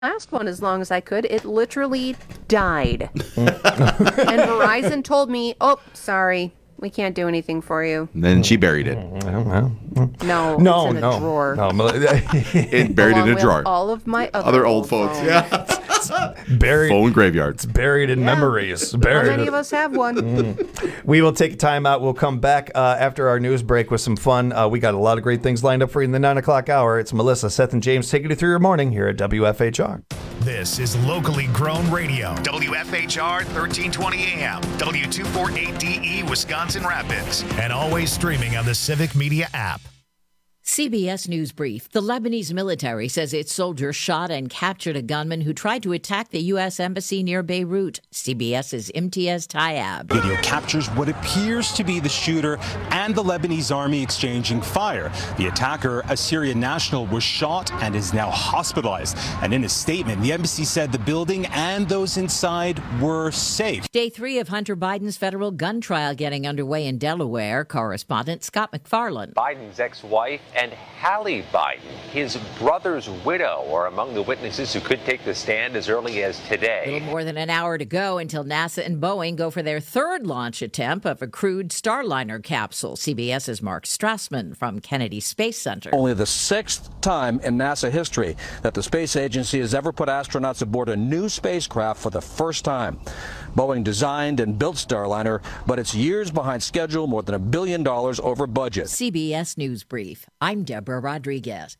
last one as long as I could. It literally died. And Verizon told me, oh, sorry, we can't do anything for you. And then she buried it. No, it's in a drawer. It buried in a drawer. All of my other old phones. Yeah. Buried, phone graveyards. It's buried in memories. How many of us have one? We will take a time out. We'll come back after our news break with some fun. We got a lot of great things lined up for you in the 9 o'clock hour. It's Melissa, Seth, and James taking you through your morning here at WFHR. This is locally grown radio. WFHR 1320 AM, W248DE, Wisconsin Rapids, and always streaming on the Civic Media app. CBS News Brief. The Lebanese military says its soldiers shot and captured a gunman who tried to attack the U.S. Embassy near Beirut. CBS's Imtiaz Tayab. Video captures what appears to be the shooter and the Lebanese army exchanging fire. The attacker, a Syrian national, was shot and is now hospitalized. And in a statement, the embassy said the building and those inside were safe. Day 3 of Hunter Biden's federal gun trial getting underway in Delaware. Correspondent Scott McFarland. Biden's ex-wife and Hallie Biden, his brother's widow, are among the witnesses who could take the stand as early as today. A little more than an hour to go until NASA and Boeing go for their third launch attempt of a crewed Starliner capsule. CBS's Mark Strassman from Kennedy Space Center. Only the 6th time in NASA history that the space agency has ever put astronauts aboard a new spacecraft for the first time. Boeing designed and built Starliner, but it's years behind schedule, more than $1 billion over budget. CBS News Brief. I'm Deborah Rodriguez.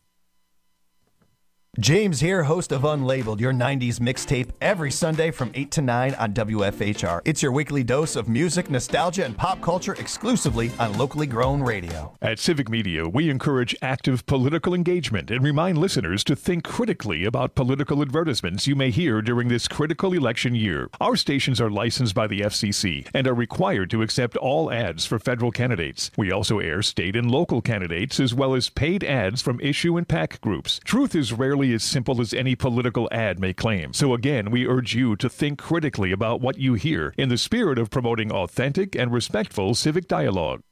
James here, host of Unlabeled, your 90s mixtape, every Sunday from 8 to 9 on WFHR. It's your weekly dose of music, nostalgia, and pop culture exclusively on locally grown radio. At Civic Media, we encourage active political engagement and remind listeners to think critically about political advertisements you may hear during this critical election year. Our stations are licensed by the FCC and are required to accept all ads for federal candidates. We also air state and local candidates as well as paid ads from issue and PAC groups. Truth is rarely as simple as any political ad may claim. So again, we urge you to think critically about what you hear in the spirit of promoting authentic and respectful civic dialogue.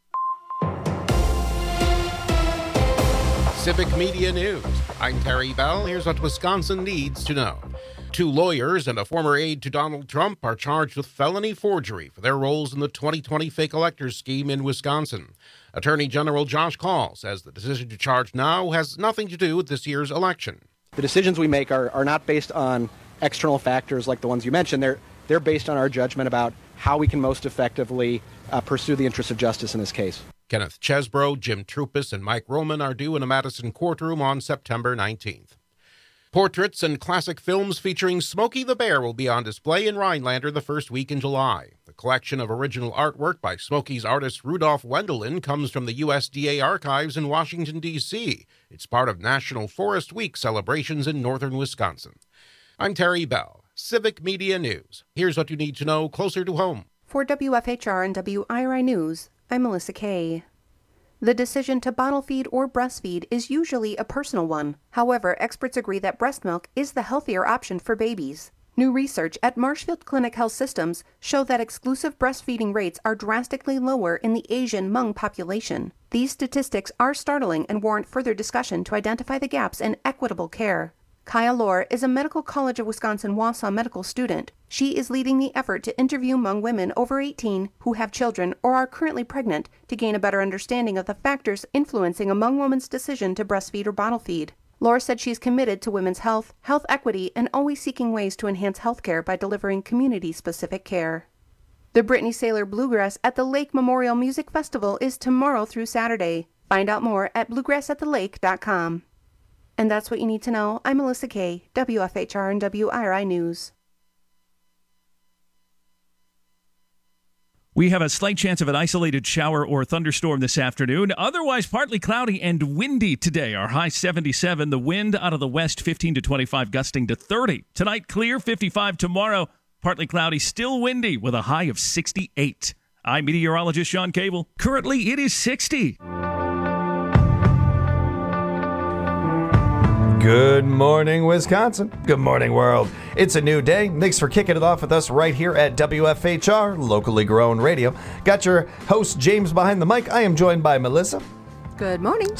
Civic Media News. I'm Terry Bell. Here's what Wisconsin needs to know. 2 lawyers and a former aide to Donald Trump are charged with felony forgery for their roles in the 2020 fake electors scheme in Wisconsin. Attorney General Josh Kaul says the decision to charge now has nothing to do with this year's election. The decisions we make are not based on external factors like the ones you mentioned. They're based on our judgment about how we can most effectively pursue the interests of justice in this case. Kenneth Chesbro, Jim Trupis, and Mike Roman are due in a Madison courtroom on September 19th. Portraits and classic films featuring Smokey the Bear will be on display in Rhinelander the first week in July. The collection of original artwork by Smokey's artist Rudolph Wendelin comes from the USDA archives in Washington, D.C. It's part of National Forest Week celebrations in northern Wisconsin. I'm Terry Bell, Civic Media News. Here's what you need to know closer to home. For WFHR and WIRI News, I'm Melissa Kay. The decision to bottle feed or breastfeed is usually a personal one. However, experts agree that breast milk is the healthier option for babies. New research at Marshfield Clinic Health Systems show that exclusive breastfeeding rates are drastically lower in the Asian Hmong population. These statistics are startling and warrant further discussion to identify the gaps in equitable care. Kaya Lohr is a Medical College of Wisconsin Wausau medical student. She is leading the effort to interview Hmong women over 18 who have children or are currently pregnant to gain a better understanding of the factors influencing a Hmong woman's decision to breastfeed or bottle feed. Lohr said she's committed to women's health, health equity, and always seeking ways to enhance healthcare by delivering community-specific care. The Brittany Saylor Bluegrass at the Lake Memorial Music Festival is tomorrow through Saturday. Find out more at bluegrassatthelake.com. And that's what you need to know. I'm Melissa Kay, WFHR and WIRI News. We have a slight chance of an isolated shower or thunderstorm this afternoon. Otherwise, partly cloudy and windy today. Our high 77. The wind out of the west, 15 to 25, gusting to 30. Tonight, clear, 55. Tomorrow, partly cloudy, still windy with a high of 68. I'm meteorologist Sean Cable. Currently, it is 60. Good morning, Wisconsin. Good morning, world. It's a new day. Thanks for kicking it off with us right here at WFHR, locally grown radio. Got your host, James, behind the mic. I am joined by Melissa. Good morning. Seth.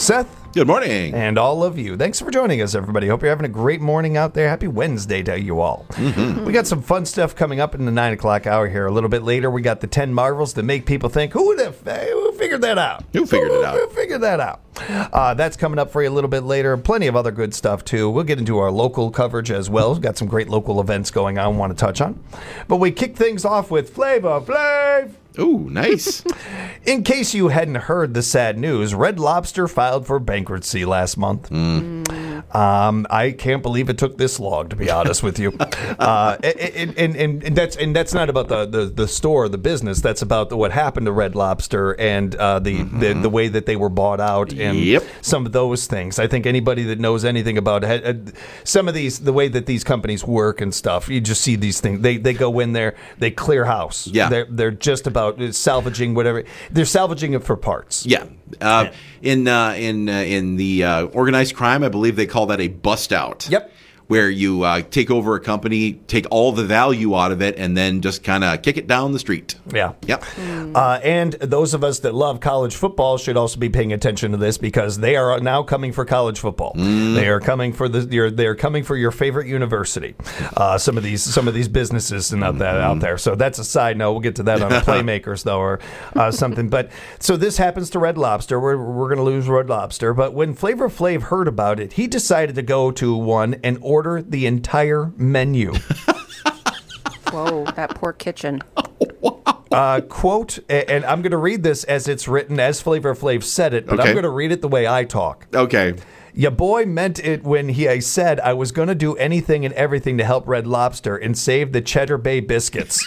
Good morning. And all of you. Thanks for joining us, everybody. Hope you're having a great morning out there. Happy Wednesday to you all. Mm-hmm. We got some fun stuff coming up in the 9 o'clock hour here. A little bit later, we got the 10 marvels that make people think, who figured that out? Who figured it out? Who figured that out? That's coming up for you a little bit later. Plenty of other good stuff, too. We'll get into our local coverage as well. We've got some great local events going on I want to touch on. But we kick things off with Flavor Flav. Ooh, nice. In case you hadn't heard the sad news, Red Lobster filed for bankruptcy last month. I can't believe it took this long, to be honest with you. And that's not about the store, the business. That's about what happened to Red Lobster and the way that they were bought out and some of those things. I think anybody that knows anything about some of these, the way that these companies work and stuff, you just see these things. They go in there, they clear house. Yeah. They're just about salvaging whatever. They're salvaging it for parts. Yeah. In the organized crime, I believe they call that a bust out. Yep. Where you take over a company, take all the value out of it, and then just kind of kick it down the street. Yeah. Yep. And those of us that love college football should also be paying attention to this because they are now coming for college football. They are coming for they are coming for your favorite university. Some of these businesses and out there. So that's a side note. We'll get to that on the Playmakers though, or something. But so this happens to Red Lobster. We're going to lose Red Lobster. But when Flavor Flav heard about it, he decided to go to one and order the entire menu. Whoa, that poor kitchen. Quote, and I'm going to read this as it's written, as Flavor Flav said it, but I'm going to read it the way I talk. Okay. Your boy meant it when he said I was going to do anything and everything to help Red Lobster and save the Cheddar Bay biscuits.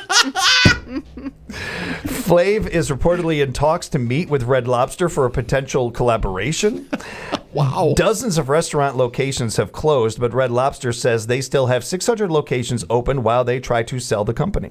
Flav is reportedly in talks to meet with Red Lobster for a potential collaboration. Wow. Dozens of restaurant locations have closed, but Red Lobster says they still have 600 locations open while they try to sell the company.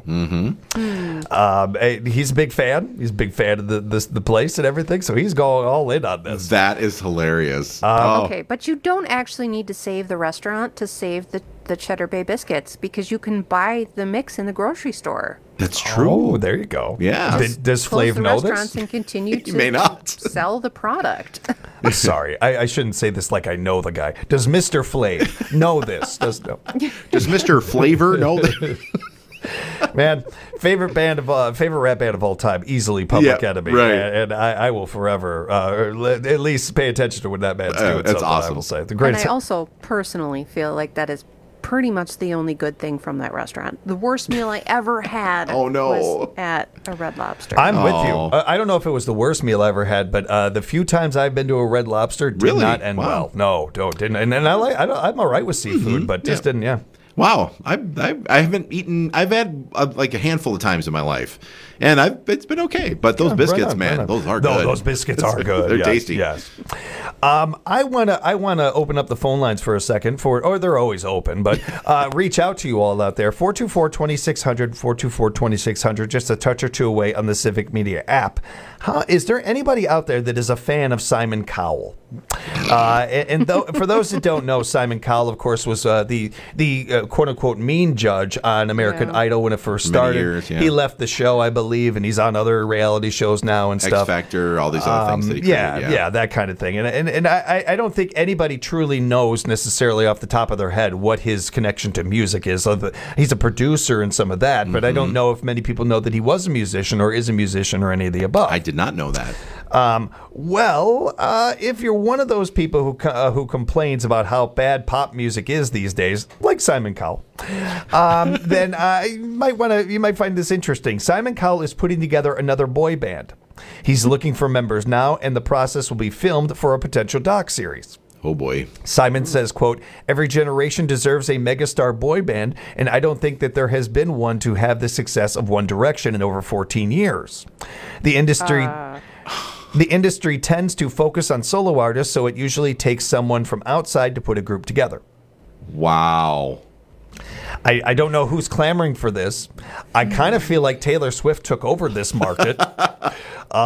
He's a big fan. He's a big fan of the place and everything, so he's going all in on this. That is hilarious. Okay, but you don't actually need to save the restaurant to save the Cheddar Bay biscuits because you can buy the mix in the grocery store. That's true. Oh, there you go. Yeah. Does Flav know this? Restaurants and continue to may not. sell the product. Sorry, I shouldn't say this like I know the guy. Does Mr. Flav know this? Does Mr. Flavor know this? Man, favorite rap band of all time, easily Public Enemy, right. and I will forever at least pay attention to what that band's doing. That's awesome. I will say the greatest. And I also personally feel like that is pretty much the only good thing from that restaurant. The worst meal I ever had was at a Red Lobster. I'm with you. I don't know if it was the worst meal I ever had, but the few times I've been to a Red Lobster did not end well. No, didn't. And I'm all right with seafood, but just didn't. Yeah. Wow, I haven't eaten. I've had like a handful of times in my life, and it's been okay. But those biscuits, those are good. Those biscuits are good. They're tasty. Yes. I wanna open up the phone lines for a second or they're always open, but reach out to you all out there. 424-2600, 424-2600, just a touch or two away on the Civic Media app. Is there anybody out there that is a fan of Simon Cowell? For those that don't know, Simon Cowell, of course, was the quote unquote mean judge on American Idol when it first started. Years, He left the show, I believe, and he's on other reality shows now and stuff. X Factor, all these other things that he created. Yeah, that kind of thing. And I don't think anybody truly knows necessarily off the top of their head what his connection to music is. He's a producer and some of that, but I don't know if many people know that he was a musician or is a musician or any of the above. I did not know that. If you're one of those people who complains about how bad pop music is these days, like Simon Cowell, then you might find this interesting. Simon Cowell is putting together another boy band. He's looking for members now, and the process will be filmed for a potential doc series. Oh, boy. Simon says, quote, every generation deserves a megastar boy band, and I don't think that there has been one to have the success of One Direction in over 14 years. The industry tends to focus on solo artists, so it usually takes someone from outside to put a group together. Wow. I don't know who's clamoring for this. I kind of feel like Taylor Swift took over this market. But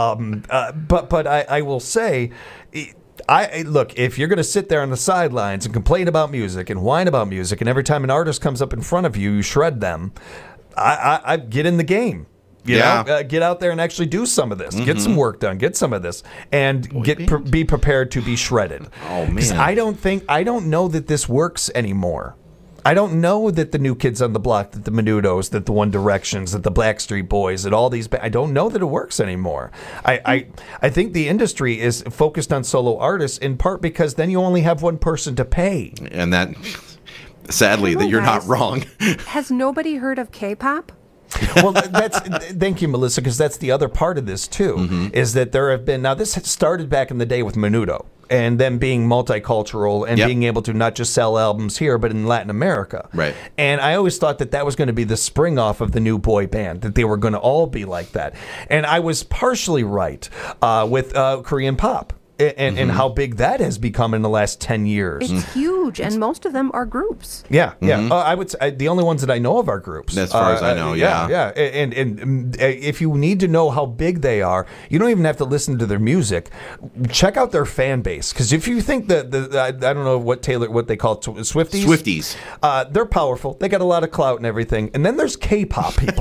I will say, look, if you're going to sit there on the sidelines and complain about music and whine about music, and every time an artist comes up in front of you, you shred them, I get in the game. You know, get out there and actually do some of this. Get some work done. Get some of this, and be prepared to be shredded. Oh man, I don't know that this works anymore. I don't know that the New Kids on the Block, that the Menudos, that the One Directions, that the Blackstreet Boys, that all these. I don't know that it works anymore. I think the industry is focused on solo artists in part because then you only have one person to pay, and that sadly that you're not wrong. Has nobody heard of K-pop? Well, thank you, Melissa, because that's the other part of this too. Is that there have been, now this started back in the day with Menudo and them being multicultural and being able to not just sell albums here but in Latin America. Right. And I always thought that was going to be the spring off of the new boy band, that they were going to all be like that. And I was partially right with Korean pop. And how big that has become in the last 10 years. It's huge, and most of them are groups. Yeah. I would say the only ones that I know of are groups. As far as I know, yeah. And if you need to know how big they are, you don't even have to listen to their music. Check out their fan base, because if you think that I don't know what they call it, Swifties, they're powerful. They got a lot of clout and everything. And then there's K-pop people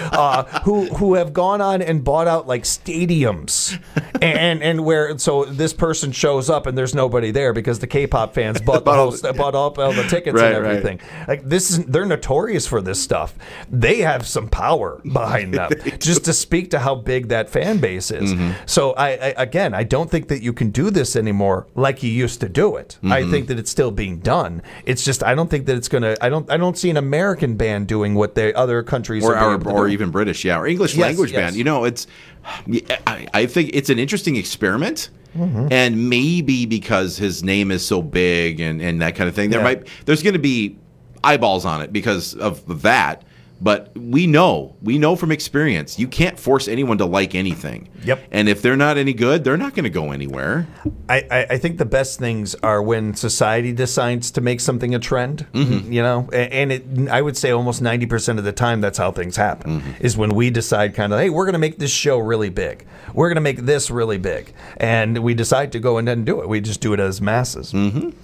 who have gone on and bought out like stadiums, and where this person shows up and there's nobody there because the K-pop fans bought all the tickets and everything. Right. Like they're notorious for this stuff. They have some power behind them just to speak to how big that fan base is. So I don't think that you can do this anymore like you used to do it. I think that it's still being done. It's just I don't think that it's gonna. I don't see an American band doing what the other countries or even British, or English language band. You know, it's. I think it's an interesting experiment. And maybe because his name is so big and that kind of thing, there's going to be eyeballs on it because of that. But we know from experience, you can't force anyone to like anything. Yep. And if they're not any good, they're not going to go anywhere. I think the best things are when society decides to make something a trend, you know, and I would say almost 90% of the time that's how things happen, is when we decide kind of, hey, we're going to make this show really big. We're going to make this really big. And we decide to go and do it. We just do it as masses. And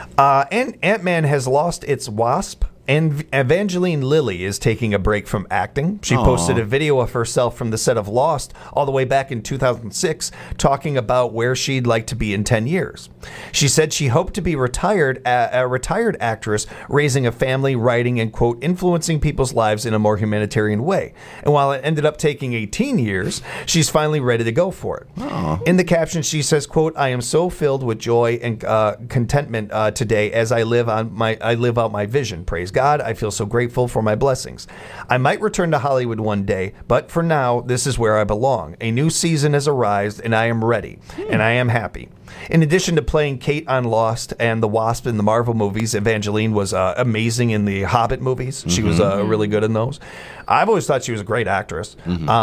Ant-Man has lost its wasp. And Evangeline Lilly is taking a break from acting. She posted a video of herself from the set of Lost all the way back in 2006 talking about where she'd like to be in 10 years. She said she hoped to be a retired actress, raising a family, writing, and, quote, influencing people's lives in a more humanitarian way. And while it ended up taking 18 years, she's finally ready to go for it. In the caption, she says, quote, I am so filled with joy and contentment today as I live out my vision. Praise God. I feel so grateful for my blessings. I might return to Hollywood one day, but for now, this is where I belong. A new season has arisen, and I am ready, and I am happy. In addition to playing Kate on Lost and the Wasp in the Marvel movies, Evangeline was amazing in the Hobbit movies. She was really good in those. I've always thought she was a great actress,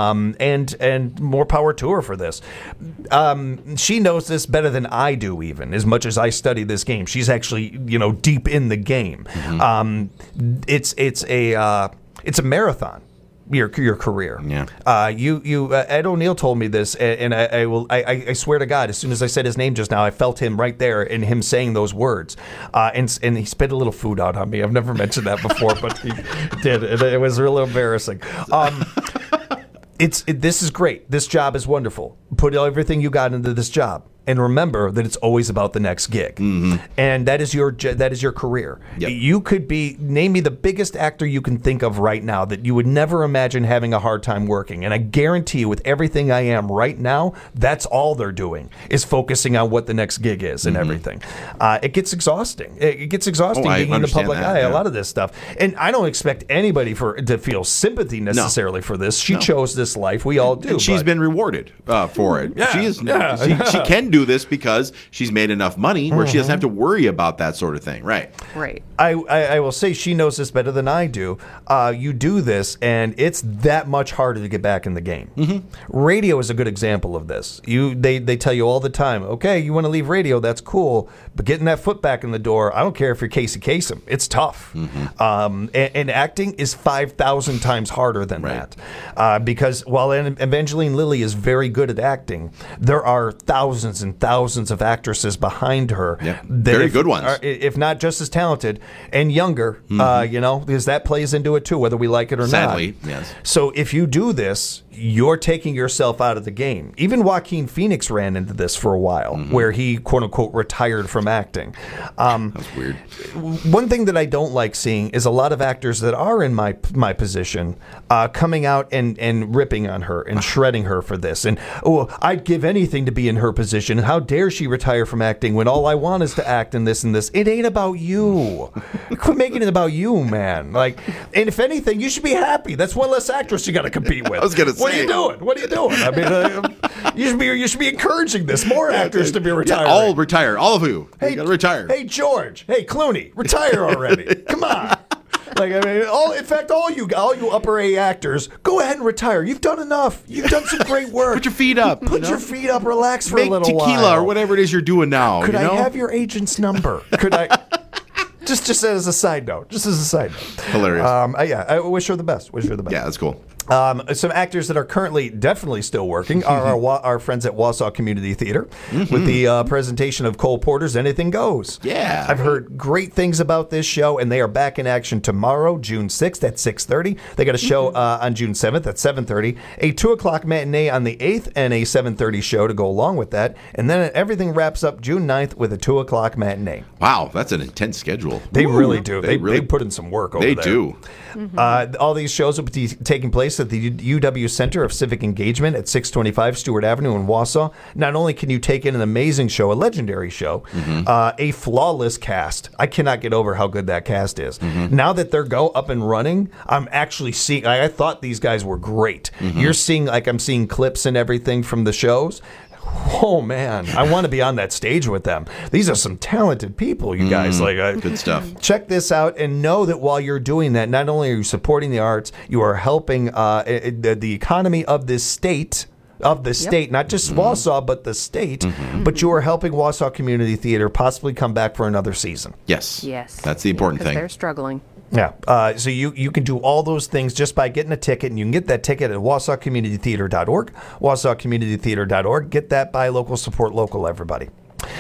and more power to her for this. She knows this better than I do, even as much as I study this game. She's actually, deep in the game. It's a marathon. Your career. Yeah. Ed O'Neill told me this, and I swear to God, as soon as I said his name just now, I felt him right there and him saying those words. And he spit a little food out on me. I've never mentioned that before, but he did. It was really embarrassing. This is great. This job is wonderful. Put everything you got into this job. And remember that it's always about the next gig, and that is your career. Yep. You could name me the biggest actor you can think of right now that you would never imagine having a hard time working. And I guarantee you, with everything I am right now, that's all they're doing is focusing on what the next gig is and everything. It gets exhausting. It gets exhausting being in the public eye. A lot of this stuff, and I don't expect anybody to feel sympathy necessarily for this. She chose this life. We all do. And she's been rewarded for it. Yeah. She can do this because she's made enough money where she doesn't have to worry about that sort of thing. Right. I will say she knows this better than I do. You do this, and it's that much harder to get back in the game. Radio is a good example of this. They tell you all the time, okay, you want to leave radio, that's cool, but getting that foot back in the door, I don't care if you're Casey Kasem, it's tough. And acting is 5,000 times harder than that. Because while Evangeline Lilly is very good at acting, there are thousands and and thousands of actresses behind her. Yeah. Very good ones. If not just as talented and younger, because that plays into it too, whether we like it or not. Sadly, yes. So if you do this, you're taking yourself out of the game. Even Joaquin Phoenix ran into this for a while, where he, quote unquote, retired from acting. That's weird. One thing that I don't like seeing is a lot of actors that are in my position coming out and ripping on her and shredding her for this. And, I'd give anything to be in her position. How dare she retire from acting when all I want is to act in this and this? It ain't about you. Quit making it about you, man. And if anything, you should be happy. That's one less actress you got to compete with. I was going to say. What are you doing? What are you doing? I mean, you should be encouraging this. More actors to be retiring. Yeah, all retire. All of you. You got to retire. Hey, George. Hey, Clooney. Retire already. Come on. In fact, all you upper A actors, go ahead and retire. You've done enough. You've done some great work. Put your feet up. Your feet up. Relax for a little while. Make tequila or whatever it is you're doing now. Could I have your agent's number? Could I? Just as a side note. Hilarious. I wish her the best. Yeah, that's cool. Some actors that are currently definitely still working are our friends at Wausau Community Theater with the presentation of Cole Porter's Anything Goes. Yeah. I've heard great things about this show, and they are back in action tomorrow, June 6th at 6:30. They got a show on June 7th at 7:30, a 2 o'clock matinee on the 8th, and a 7:30 show to go along with that. And then everything wraps up June 9th with a 2 o'clock matinee. Wow, that's an intense schedule. They really do. They put in some work over there. They do. All these shows will be taking place at the UW Center of Civic Engagement at 625 Stewart Avenue in Wausau. Not only can you take in an amazing show, a legendary show, a flawless cast. I cannot get over how good that cast is. Now that they're up and running, I'm actually seeing, I thought these guys were great. You're seeing, I'm seeing clips and everything from the shows. Oh, man, I want to be on that stage with them. These are some talented people, you guys. Good stuff. Check this out and know that while you're doing that, not only are you supporting the arts, you are helping the economy of this state. Not just Wausau, but the state. But you are helping Wausau Community Theater possibly come back for another season. Yes. That's the important thing. They're struggling. Yeah, so you can do all those things just by getting a ticket, and you can get that ticket at wausaucommunitytheater.org, wausaucommunitytheater.org. Get that, buy local, support local, everybody.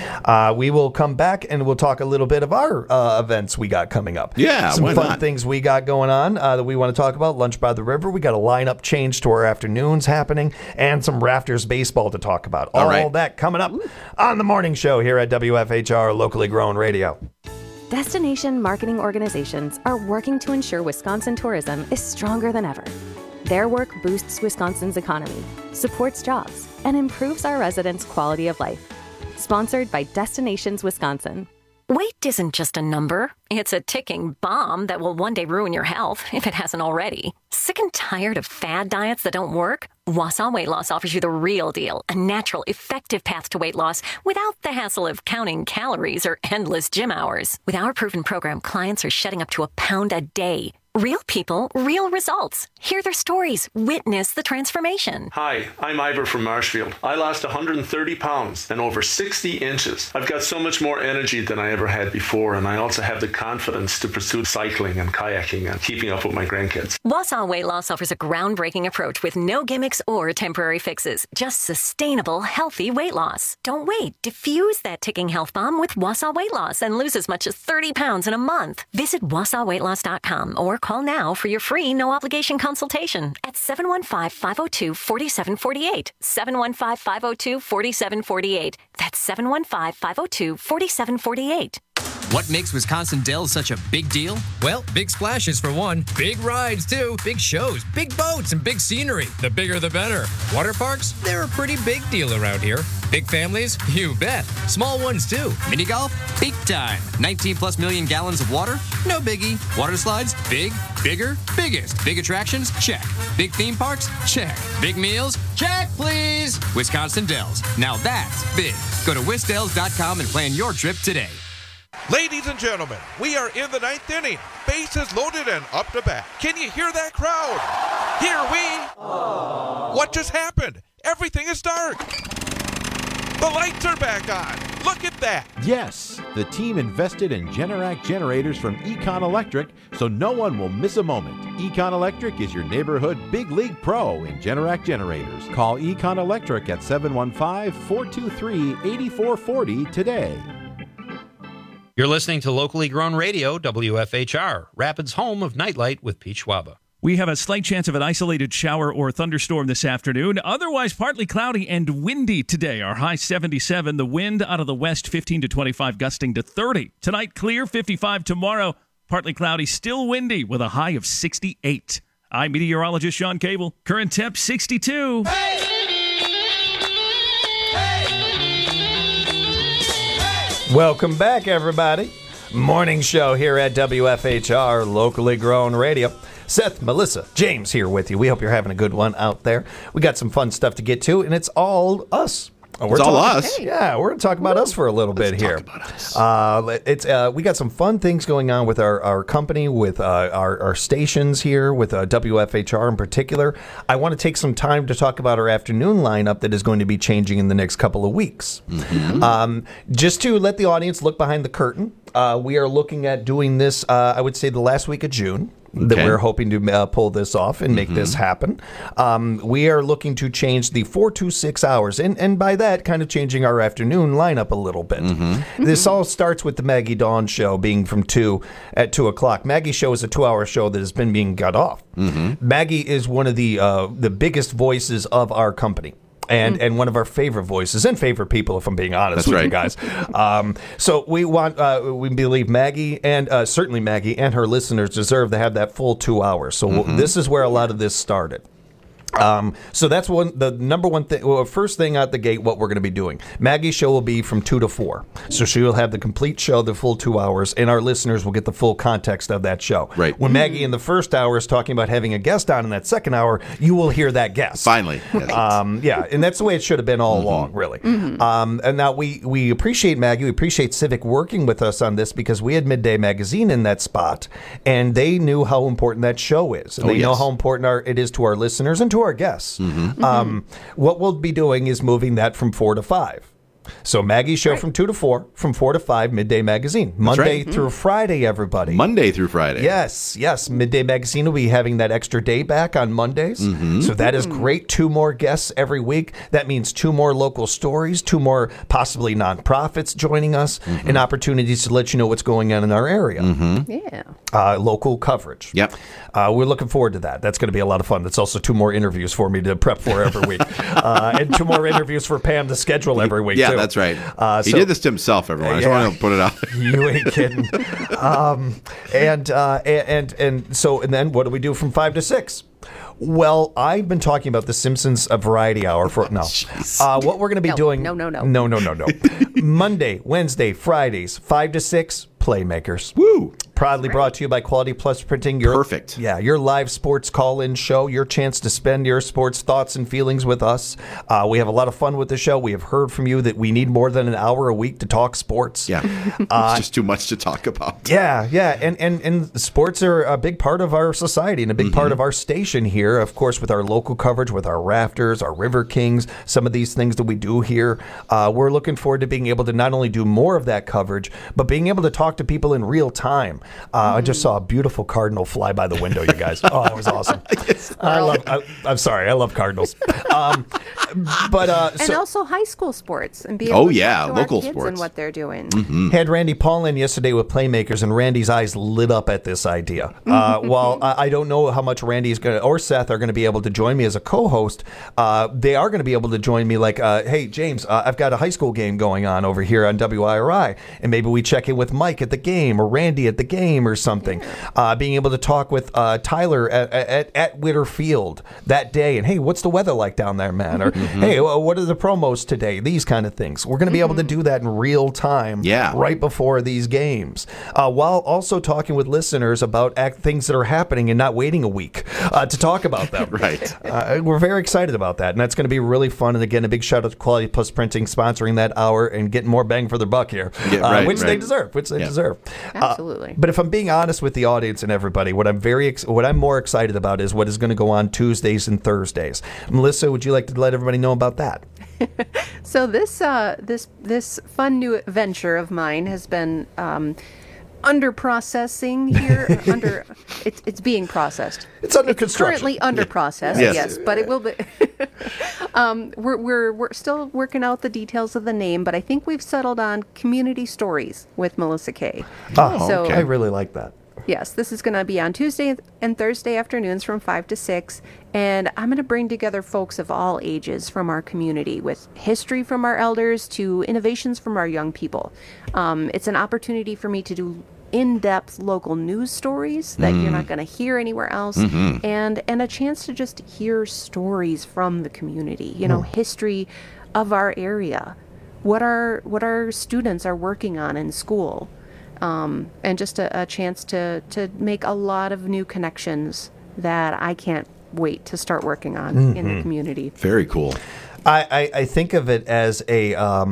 We will come back and we'll talk a little bit of our events we got coming up. Yeah, some why fun not? Things we got going on that we want to talk about. Lunch by the River. We got a lineup change to our afternoons happening, and some Rafters baseball to talk about. All that coming up on the morning show here at WFHR, locally grown radio. Destination marketing organizations are working to ensure Wisconsin tourism is stronger than ever. Their work boosts Wisconsin's economy, supports jobs, and improves our residents' quality of life. Sponsored by Destinations Wisconsin. Weight isn't just a number. It's a ticking bomb that will one day ruin your health, if it hasn't already. Sick and tired of fad diets that don't work? Wausau Weight Loss offers you the real deal, a natural, effective path to weight loss without the hassle of counting calories or endless gym hours. With our proven program, clients are shedding up to a pound a day. Real people, real results. Hear their stories. Witness the transformation. Hi, I'm Ivor from Marshfield. I lost 130 pounds and over 60 inches. I've got so much more energy than I ever had before, and I also have the confidence to pursue cycling and kayaking and keeping up with my grandkids. Wausau Weight Loss offers a groundbreaking approach with no gimmicks or temporary fixes. Just sustainable, healthy weight loss. Don't wait. Diffuse that ticking health bomb with Wausau Weight Loss and lose as much as 30 pounds in a month. Visit WausauWeightLoss.com or call now for your free no-obligation consultation at 715-502-4748. 715-502-4748. That's 715-502-4748. What makes Wisconsin Dells such a big deal? Well, big splashes for one. Big rides, too. Big shows, big boats, and big scenery. The bigger, the better. Water parks? They're a pretty big deal around here. Big families? You bet. Small ones, too. Mini golf? Big time. 19+ million gallons of water? No biggie. Water slides? Big, bigger, biggest. Big attractions? Check. Big theme parks? Check. Big meals? Check, please. Wisconsin Dells. Now that's big. Go to wisdells.com and plan your trip today. Ladies and gentlemen, we are in the 9th inning. Bases loaded and up to bat. Can you hear that crowd? Here we... What just happened? Everything is dark. The lights are back on. Look at that! Yes, the team invested in Generac generators from Econ Electric, so no one will miss a moment. Econ Electric is your neighborhood big league pro in Generac generators. Call Econ Electric at 715-423-8440 today. You're listening to Locally Grown Radio, WFHR, Rapids' home of Nightlight with Pete Schwaba. We have a slight chance of an isolated shower or thunderstorm this afternoon. Otherwise, partly cloudy and windy today. Our high 77. The wind out of the west, 15 to 25, gusting to 30. Tonight, clear, 55. Tomorrow, partly cloudy, still windy, with a high of 68. I'm meteorologist Sean Cable. Current temp, 62. Welcome back, everybody. Morning show here at WFHR, Locally Grown Radio. Seth, Melissa, James here with you. We hope you're having a good one out there. We got some fun stuff to get to, and it's all us. It's all us. Yeah, we're going to talk about us for a little bit here. We got some fun things going on with our company, with our stations here, with WFHR in particular. I want to take some time to talk about our afternoon lineup that is going to be changing in the next couple of weeks. Mm-hmm. Just to let the audience look behind the curtain, we are looking at doing this, I would say, the last week of June. That we're hoping to pull this off and make this happen. We are looking to change the 4 to 6 hours, and by that, kind of changing our afternoon lineup a little bit. This all starts with the Maggie Dawn show being from 2 at 2 o'clock. Maggie's show is a 2-hour show that has been being cut off. Maggie is one of the biggest voices of our company. And one of our favorite voices and favorite people, if I'm being honest with you guys. So we believe Maggie and certainly Maggie and her listeners deserve to have that full 2 hours. So this is where a lot of this started. So that's the number one thing. Well, first thing out the gate, what we're going to be doing. Maggie's show will be from 2 to 4. So she will have the complete show, the full 2 hours, and our listeners will get the full context of that show. Right. When Maggie in the first hour is talking about having a guest on in that second hour, you will hear that guest. Finally. Yeah, and that's the way it should have been all along, really. And now we appreciate Maggie. We appreciate Civic working with us on this because we had Midday Magazine in that spot, and they knew how important that show is. And they know how important it is to our listeners and to our guests. What we'll be doing is moving that from 4 to 5. So Maggie's show from 2 to 4, from 4 to 5, Midday Magazine. Monday through Friday, everybody. Monday through Friday. Yes. Midday Magazine will be having that extra day back on Mondays. So that is great. 2 more guests every week. That means 2 more local stories, 2 more possibly nonprofits joining us, and opportunities to let you know what's going on in our area. Local coverage. Yep. We're looking forward to that. That's going to be a lot of fun. That's also 2 more interviews for me to prep for every week. And 2 more interviews for Pam to schedule every week, too. That's right. He did this to himself, everyone. I just want to put it out. You ain't kidding. And then what do we do from 5 to 6? Well, I've been talking about the Simpsons Variety Hour for what we're going to be doing. No. Monday, Wednesday, Fridays, 5 to 6. Playmakers. Woo! Proudly brought to you by Quality Plus Printing. Perfect. Yeah, your live sports call-in show, your chance to spend your sports thoughts and feelings with us. We have a lot of fun with the show. We have heard from you that we need more than an hour a week to talk sports. Yeah, it's just too much to talk about. Yeah, and sports are a big part of our society and a big part of our station here, of course, with our local coverage, with our Rafters, our River Kings, some of these things that we do here. We're looking forward to being able to not only do more of that coverage, but being able to talk to people in real time. I just saw a beautiful cardinal fly by the window, you guys. Oh, that was awesome. I'm sorry. I love cardinals. And also high school sports and being able to talk to local our kids sports and what they're doing. Had Randy Paul in yesterday with Playmakers, and Randy's eyes lit up at this idea. While I don't know how much Randy's going to, or Seth are going to be able to join me as a co-host, they are going to be able to join me like, hey, James, I've got a high school game going on over here on WIRI, and maybe we check in with Mike at the game or Randy at the game or something. Being able to talk with Tyler at Witter Field that day, and hey, what's the weather like down there, man? Or hey, what are the promos today? These kind of things. We're going to be able to do that in real time, right before these games, while also talking with listeners about things that are happening and not waiting a week to talk about them. Right. We're very excited about that, and that's going to be really fun. And again, a big shout out to Quality Plus Printing sponsoring that hour and getting more bang for their buck here, which they deserve. Absolutely. But if I'm being honest with the audience and everybody, what I'm more excited about is what is going to go on Tuesdays and Thursdays. Melissa, would you like to let everybody know about that? So this fun new venture of mine has been under processing here. It's being processed. It's under construction. Currently under process, yes, but it will be. We're still working out the details of the name, but I think we've settled on Community Stories with Melissa Kay. Okay. I really like that. Yes, this is going to be on Tuesday and Thursday afternoons from 5 to 6, and I'm going to bring together folks of all ages from our community with history from our elders to innovations from our young people. It's an opportunity for me to do in-depth local news stories that you're not going to hear anywhere else, and a chance to just hear stories from the community, history of our area, what our students are working on in school. And just a chance to make a lot of new connections that I can't wait to start working on in the community. Very cool. I think of it as the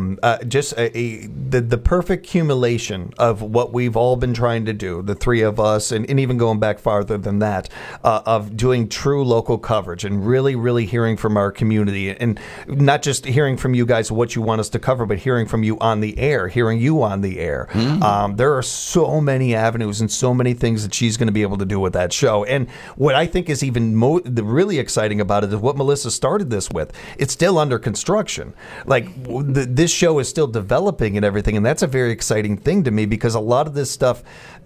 perfect accumulation of what we've all been trying to do, the three of us, and even going back farther than that, of doing true local coverage and really, really hearing from our community, and not just hearing from you guys what you want us to cover, but hearing from you on the air, hearing you on the air. There are so many avenues and so many things that she's going to be able to do with that show. And what I think is even really exciting about it is what Melissa started this with. It's still under construction. Like this show is still developing and everything, and that's a very exciting thing to me because a lot of this stuff,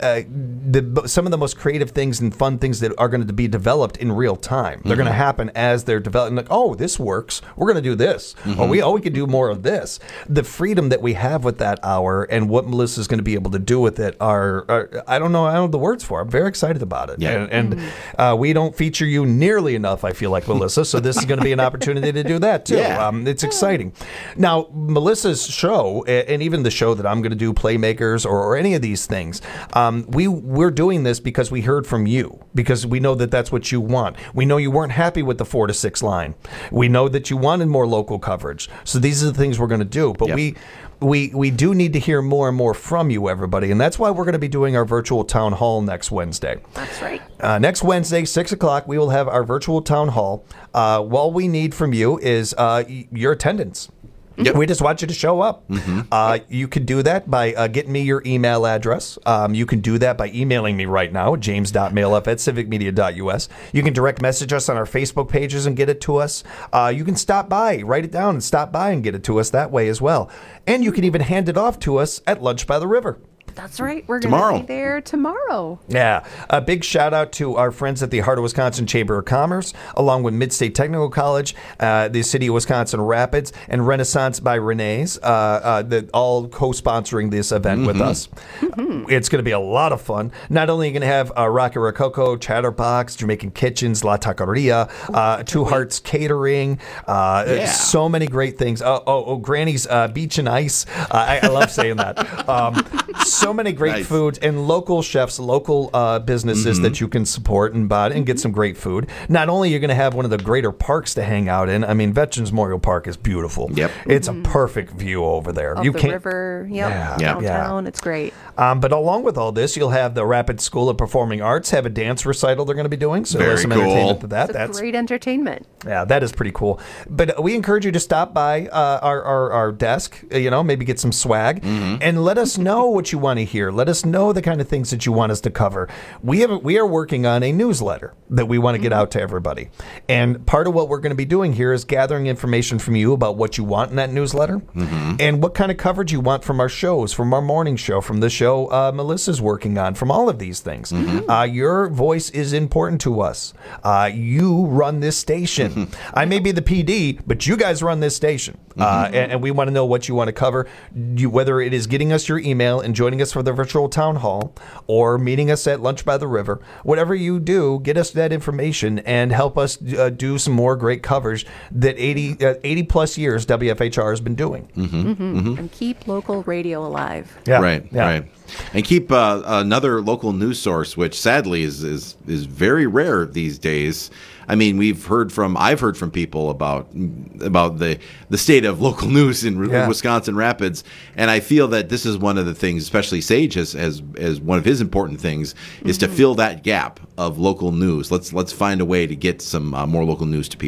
some of the most creative things and fun things that are going to be developed in real time. They're going to happen as they're developing. Like, oh, this works. We're going to do this. We could do more of this. The freedom that we have with that hour and what Melissa's going to be able to do with it are I don't know the words for. I'm very excited about it. Yeah. And we don't feature you nearly enough, I feel like, Melissa. So this is going to be an opportunity to do that too. Yeah. It's exciting. Now, Melissa's show, and even the show that I'm going to do, Playmakers, or any of these things, we're doing this because we heard from you, because we know that that's what you want. We know you weren't happy with the 4 to 6 line. We know that you wanted more local coverage. So these are the things we're going to do. But we do need to hear more and more from you, everybody. And that's why we're going to be doing our virtual town hall next Wednesday. That's right. Next Wednesday, 6 o'clock, we will have our virtual town hall. All we need from you is your attendance. Yep. We just want you to show up. You can do that by getting me your email address. You can do that by emailing me right now, james.mailup@civicmedia.us. You can direct message us on our Facebook pages and get it to us. You can stop by, write it down and stop by and get it to us that way as well. And you can even hand it off to us at Lunch by the River. That's right. We're going to be there tomorrow. Yeah. A big shout out to our friends at the Heart of Wisconsin Chamber of Commerce, along with Midstate Technical College, the City of Wisconsin Rapids, and Renaissance by Renee's, all co-sponsoring this event with us. It's going to be a lot of fun. Not only are you going to have Rocky Rococo, Chatterbox, Jamaican Kitchens, La Taqueria, Two Hearts Catering, so many great things. Granny's Beach and Ice. I love saying that. So many great foods and local chefs, local businesses that you can support and buy and get some great food. Not only are you going to have one of the greater parks to hang out in. I mean, Veterans Memorial Park is beautiful. Yep. It's a perfect view over there. Of the river, downtown. It's great. But along with all this, you'll have the Rapid School of Performing Arts have a dance recital they're going to be doing. So there's some entertainment to that. That's great entertainment. Yeah, that is pretty cool. But we encourage you to stop by our desk, maybe get some swag, and let us know what you want to hear. Let us know the kind of things that you want us to cover. We are working on a newsletter that we want to get out to everybody. And part of what we're going to be doing here is gathering information from you about what you want in that newsletter and what kind of coverage you want from our shows, from our morning show, from the show Melissa's working on, from all of these things. Your voice is important to us. You run this station. I may be the PD, but you guys run this station. And we want to know what you want to cover, whether it is getting us your email and joining us for the virtual town hall or meeting us at Lunch by the River. Whatever you do, get us that information and help us do some more great coverage that 80 plus years WFHR has been doing. And keep local radio alive. Right. And keep another local news source, which sadly is very rare these days. I mean, I've heard from people about the state of local news in Wisconsin Rapids, and I feel that this is one of the things, especially Sage as one of his important things, is to fill that gap of local news. Let's find a way to get some more local news to people.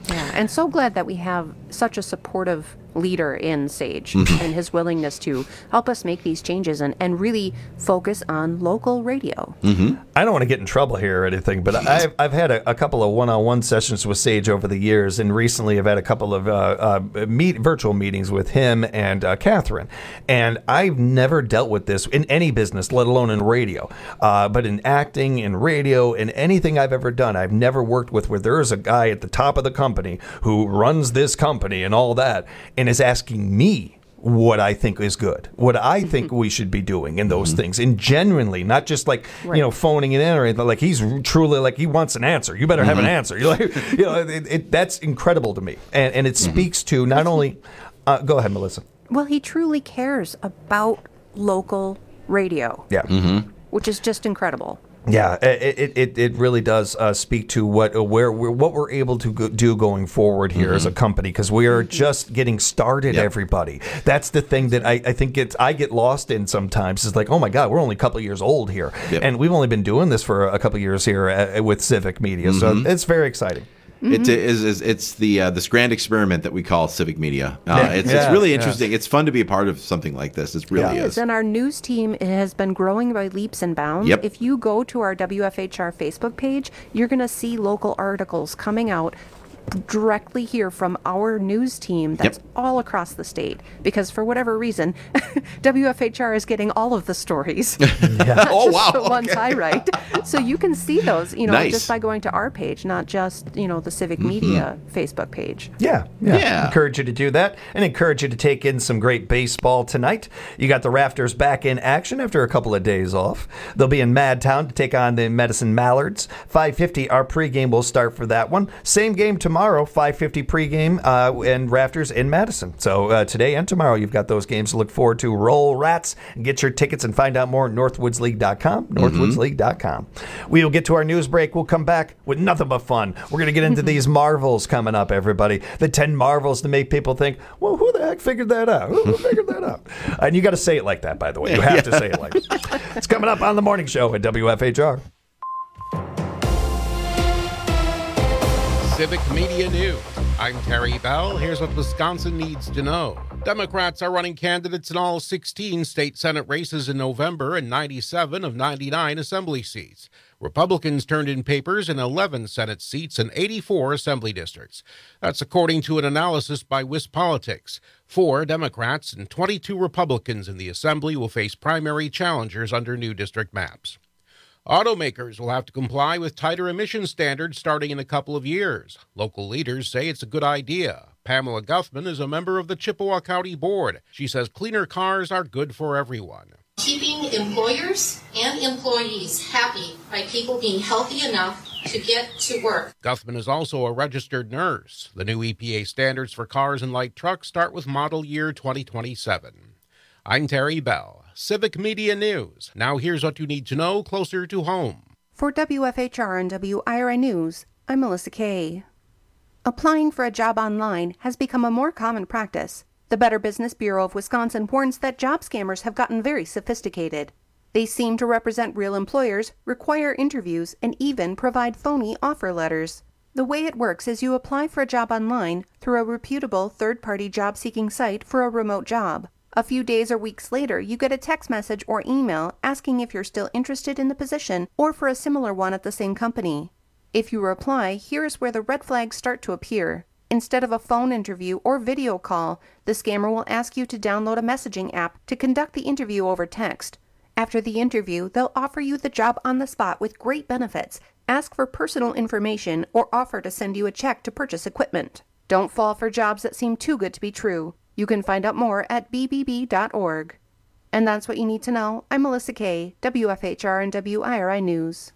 Yeah, and so glad that we have such a supportive leader in Sage and his willingness to help us make these changes and really focus on local radio. I don't want to get in trouble here or anything, but I've had a couple of one-on-one sessions with Sage over the years, and recently I've had a couple of virtual meetings with him and Catherine, and I've never dealt with this in any business, let alone in radio. But in acting, in radio, in anything I've ever done, I've never worked with where there is a guy at the top of the company who runs this company and all that, and is asking me what I think is good, what I think we should be doing in those things, and genuinely, not just like phoning it in or anything. Like he's truly like he wants an answer. You better have an answer. You're like, that's incredible to me, and it speaks to not only. Go ahead, Melissa. Well, he truly cares about local radio. Yeah, which is just incredible. Yeah, it really does speak to what we're able to do going forward here as a company, because we are just getting started. Everybody, that's the thing that I think I get lost in sometimes. Is like, oh my God, we're only a couple of years old here, and we've only been doing this for a couple of years here with Civic Media, so it's very exciting. It's this grand experiment that we call Civic Media. It's really interesting. It's fun to be a part of something like this. It really is. And our news team has been growing by leaps and bounds. If you go to our WFHR Facebook page, you're going to see local articles coming out directly here from our news team that's all across the state, because for whatever reason WFHR is getting all of the stories. The ones I write, so you can see those just by going to our page, not just the Civic Media Facebook page. Encourage you to do that, and encourage you to take in some great baseball tonight. You got the Rafters back in action after a couple of days off. They'll be in Madtown to take on the Medicine Mallards. 5:50 our pregame will start for that one. Same game tomorrow, 5:50 pregame, and Rafters in Madison. So today and tomorrow, you've got those games to look forward to. Roll Rats. Get your tickets and find out more at northwoodsleague.com. Northwoodsleague.com. We'll get to our news break. We'll come back with nothing but fun. We're going to get into these marvels coming up, everybody. The 10 marvels to make people think, well, who the heck figured that out? Who figured that out? And you got to say it like that, by the way. You have to say it like that. It's coming up on the morning show at WFHR. Civic Media News. I'm Terry Bell. Here's what Wisconsin needs to know. Democrats are running candidates in all 16 state Senate races in November and 97 of 99 assembly seats. Republicans turned in papers in 11 Senate seats and 84 assembly districts. That's according to an analysis by WisPolitics. 4 Democrats and 22 Republicans in the assembly will face primary challengers under new district maps. Automakers will have to comply with tighter emission standards starting in a couple of years. Local leaders say it's a good idea. Pamela Guthman is a member of the Chippewa County Board. She says cleaner cars are good for everyone. Keeping employers and employees happy by people being healthy enough to get to work. Guthman is also a registered nurse. The new EPA standards for cars and light trucks start with model year 2027. I'm Terry Bell. Civic Media News. Now here's what you need to know closer to home. For WFHR and WIRI News, I'm Melissa Kay. Applying for a job online has become a more common practice. The Better Business Bureau of Wisconsin warns that job scammers have gotten very sophisticated. They seem to represent real employers, require interviews, and even provide phony offer letters. The way it works is you apply for a job online through a reputable third-party job-seeking site for a remote job. A few days or weeks later, you get a text message or email asking if you're still interested in the position or for a similar one at the same company. If you reply, here's where the red flags start to appear. Instead of a phone interview or video call, the scammer will ask you to download a messaging app to conduct the interview over text. After the interview, they'll offer you the job on the spot with great benefits, ask for personal information, or offer to send you a check to purchase equipment. Don't fall for jobs that seem too good to be true. You can find out more at bbb.org. And that's what you need to know. I'm Melissa Kay, WFHR and WIRI News.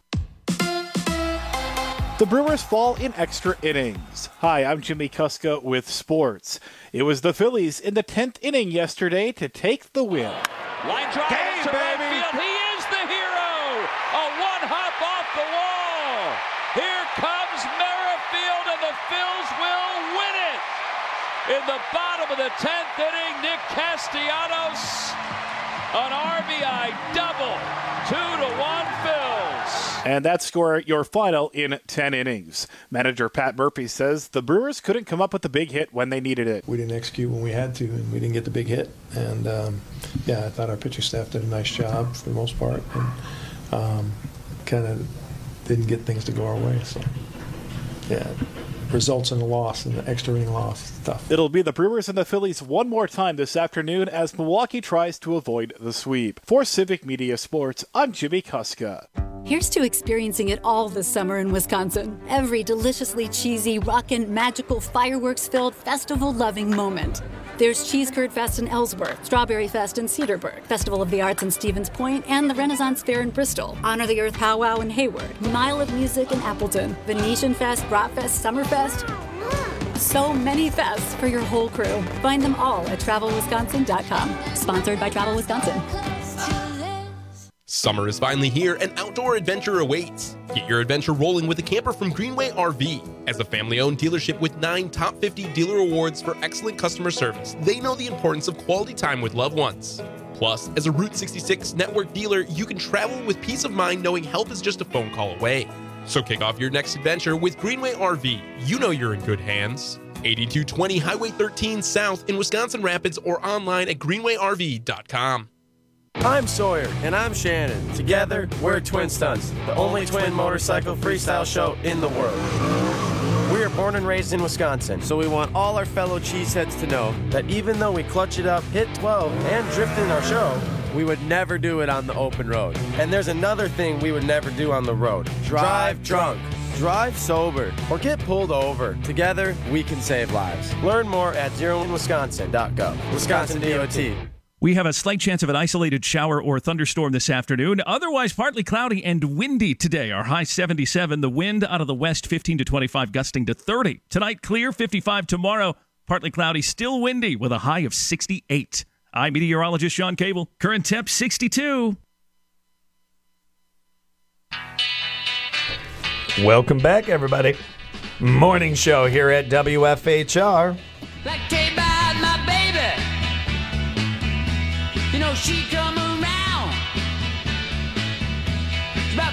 The Brewers fall in extra innings. Hi, I'm Jimmy Kuska with sports. It was the Phillies in the 10th inning yesterday to take the win. Line drive to right field. He is the hero. A one-hop off the wall. Here comes Merrifield, and the Phils will win it. In the bottom of the 10th inning, Nick Castellanos, an RBI double. 2-1 Phils. And that score, your final in 10 innings. Manager Pat Murphy says the Brewers couldn't come up with the big hit when they needed it. We didn't execute when we had to, and we didn't get the big hit. And, I thought our pitching staff did a nice job for the most part, and kind of didn't get things to go our way. So, results in the loss and the extra inning loss stuff. It'll be the Brewers and the Phillies one more time this afternoon as Milwaukee tries to avoid the sweep. For Civic Media Sports, I'm Jimmy Kuska. Here's to experiencing it all this summer in Wisconsin. Every deliciously cheesy, rockin', magical, fireworks-filled, festival-loving moment. There's Cheese Curd Fest in Ellsworth, Strawberry Fest in Cedarburg, Festival of the Arts in Stevens Point, and the Renaissance Fair in Bristol, Honor the Earth Powwow in Hayward, Mile of Music in Appleton, Venetian Fest, Bratfest, Summerfest. So many fests for your whole crew. Find them all at TravelWisconsin.com. Sponsored by Travel Wisconsin. Summer is finally here and outdoor adventure awaits. Get your adventure rolling with a camper from Greenway RV. As a family-owned dealership with 9 top 50 dealer awards for excellent customer service, they know the importance of quality time with loved ones. Plus, as a Route 66 network dealer, you can travel with peace of mind knowing help is just a phone call away. So kick off your next adventure with Greenway RV. You know you're in good hands. 8220 Highway 13 South in Wisconsin Rapids or online at greenwayrv.com. I'm Sawyer, and I'm Shannon. Together, we're Twin Stunts, the only twin motorcycle freestyle show in the world. We are born and raised in Wisconsin, so we want all our fellow cheeseheads to know that even though we clutch it up, hit 12, and drift in our show, we would never do it on the open road. And there's another thing we would never do on the road. Drive drunk. Drive sober or get pulled over. Together, we can save lives. Learn more at zeroinwisconsin.gov. Wisconsin DOT. We have a slight chance of an isolated shower or thunderstorm this afternoon. Otherwise, partly cloudy and windy today. Our high 77. The wind out of the west, 15 to 25, gusting to 30. Tonight, clear, 55 tomorrow. Partly cloudy, still windy with a high of 68. I'm meteorologist Sean Cable. Current temp, 62. Welcome back, everybody. Morning show here at WFHR. Like Tay by my baby. You know she come around. She's about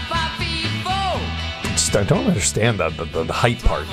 5'4". Just, I don't understand the height part.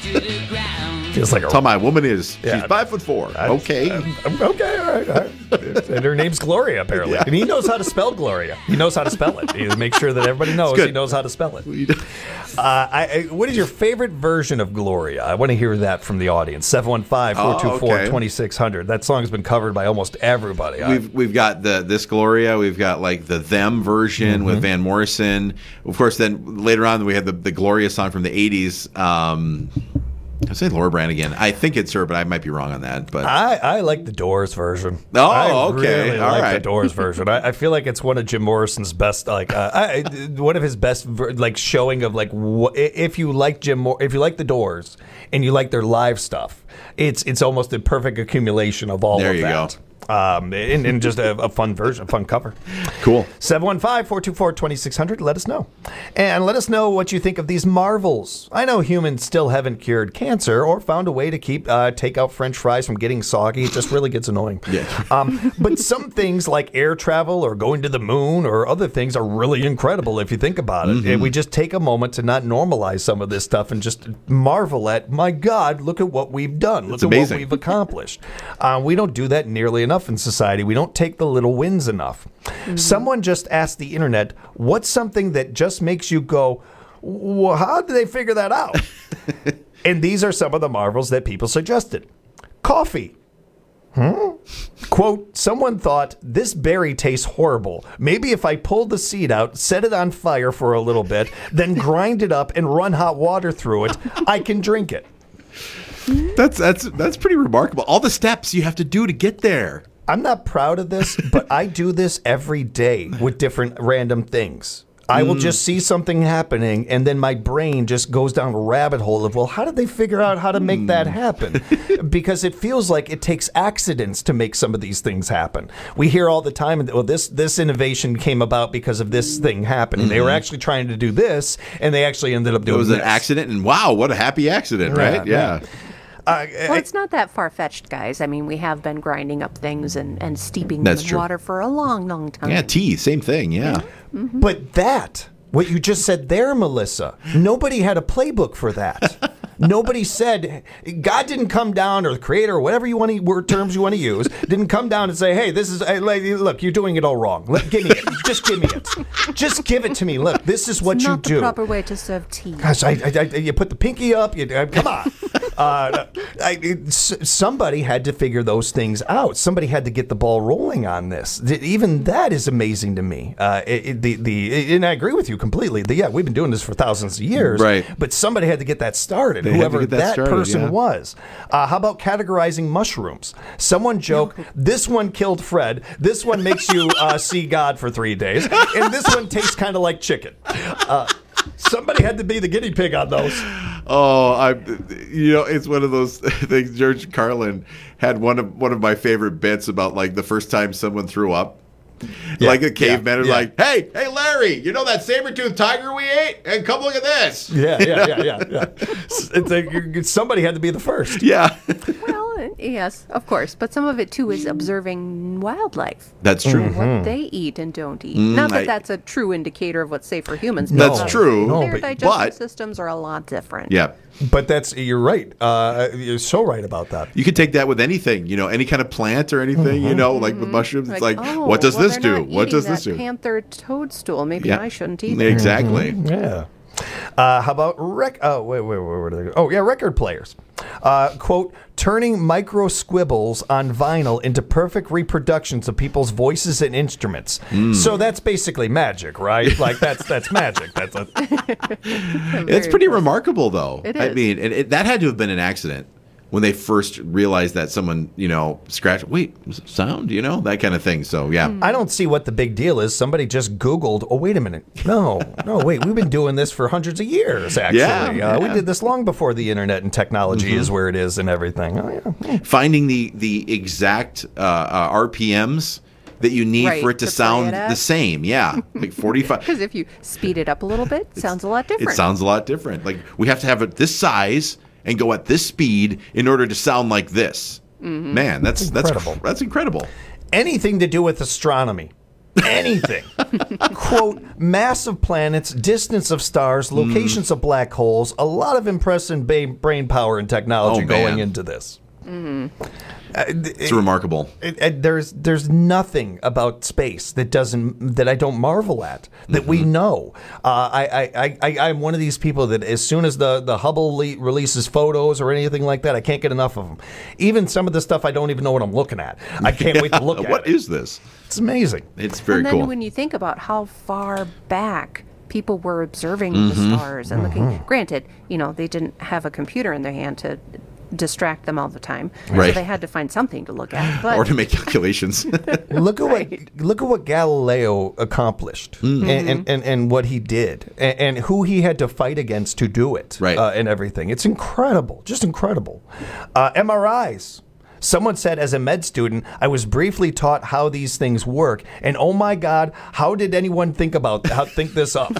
Feels like Tell my woman is. Yeah. She's 5'4". Okay. Okay, all right. And her name's Gloria, apparently. Yeah. And he knows how to spell Gloria. He knows how to spell it. He makes sure that everybody knows he knows how to spell it. What is your favorite version of Gloria? I want to hear that from the audience. 715-424-2600. That song has been covered by almost everybody. We've got this Gloria. We've got like the Them version with Van Morrison. Of course, then later on we had the Gloria song from the 80s. I say Laura Brand again. I think it's her, but I might be wrong on that. But I like the Doors version. Oh, okay. I really like the Doors version. I feel like it's one of Jim Morrison's best, one of his best, showing of if you like if you like the Doors and you like their live stuff, it's almost a perfect accumulation of all of that. There you go. And just a fun version, a fun cover. Cool. 715-424-2600. Let us know. And let us know what you think of these marvels. I know humans still haven't cured cancer or found a way to keep takeout French fries from getting soggy. It just really gets annoying. Yeah. But some things like air travel or going to the moon or other things are really incredible if you think about it. And we just take a moment to not normalize some of this stuff and just marvel at, my God, look at what we've done. Look at what we've accomplished. We don't do that nearly enough in society. We don't take the little wins enough. Someone just asked the internet, what's something that just makes you go, well, how did they figure that out? And these are some of the marvels that people suggested. Coffee. Quote, someone thought, this berry tastes horrible. Maybe if I pulled the seed out, set it on fire for a little bit, then grind it up and run hot water through it, I can drink it. That's pretty remarkable. All the steps you have to do to get there. I'm not proud of this, but I do this every day with different random things. I will just see something happening, and then my brain just goes down a rabbit hole of, well, how did they figure out how to make that happen? Because it feels like it takes accidents to make some of these things happen. We hear all the time, well, this innovation came about because of this thing happening. They were actually trying to do this, and they actually ended up doing this. It was an accident, and wow, what a happy accident, right? Yeah. Well, it's not that far-fetched, guys. I mean, we have been grinding up things and steeping them in water for a long, long time. Yeah, tea, same thing, yeah. But that What you just said there, Melissa. Nobody had a playbook for that. Nobody said, God didn't come down, or the creator, or whatever you want to, word terms you want to use, didn't come down and say, hey, this is, look, you're doing it all wrong. Give me it. Just give me it. Just give it to me. Look, this is what you do. Not the proper way to serve tea. Gosh, you put the pinky up. Come on. Somebody had to figure those things out. Somebody had to get the ball rolling on this. Even that is amazing to me. And I agree with you completely. We've been doing this for thousands of years. Right. But somebody had to get that started. Whoever that person was. How about categorizing mushrooms? Someone joked, this one killed Fred. This one makes you see God for 3 days. And this one tastes kind of like chicken. Somebody had to be the guinea pig on those. Oh, it's one of those things. George Carlin had one of my favorite bits about like the first time someone threw up. Like a caveman was like, hey, Larry, you know that saber-toothed tiger we ate? And come look at this. Yeah. It's like somebody had to be the first. Yeah. Well, yes, of course. But some of it, too, is observing wildlife. That's true. And what they eat and don't eat. Not that that's a true indicator of what's safe for humans. That's true. Their digestive systems are a lot different. Yeah. But you're right. You're so right about that. You could take that with anything, any kind of plant or anything, like with mushrooms. It's like what does this do? What does this do? Panther toadstool. Maybe I shouldn't eat it. Exactly. Yeah. How about where did they go? Oh, yeah, record players. Quote, turning micro squibbles on vinyl into perfect reproductions of people's voices and instruments. So that's basically magic, right? Like that's magic. It's pretty remarkable, though. It is. I mean, that had to have been an accident when they first realized that someone, scratched, sound, that kind of thing. So, yeah. I don't see what the big deal is. Somebody just Googled, oh, wait a minute. No, wait, we've been doing this for hundreds of years, actually. We did this long before the internet and technology is where it is and everything. Oh, yeah. Finding the exact RPMs that you need for it to sound the same. Yeah, like 45. Because if you speed it up a little bit, it sounds a lot different. It sounds a lot different. Like, we have to have it this size and go at this speed in order to sound like this. Man, that's incredible. That's incredible. Anything to do with astronomy. Anything. Quote, massive planets, distance of stars, locations of black holes, a lot of impressive brain power and technology going into this. It's remarkable. There's nothing about space that I don't marvel at, that we know. I'm one of these people that as soon as the Hubble releases photos or anything like that, I can't get enough of them. Even some of the stuff I don't even know what I'm looking at. I can't wait to look at it. What is this? It's amazing. It's very cool. And then when you think about how far back people were observing the stars and looking, granted, they didn't have a computer in their hand to distract them all the time, so they had to find something to look at, or to make calculations. Look at what Galileo accomplished, and what he did, and who he had to fight against to do it, and everything. It's incredible, just incredible. MRIs. Someone said, as a med student, I was briefly taught how these things work, and oh my God, how did anyone think this up?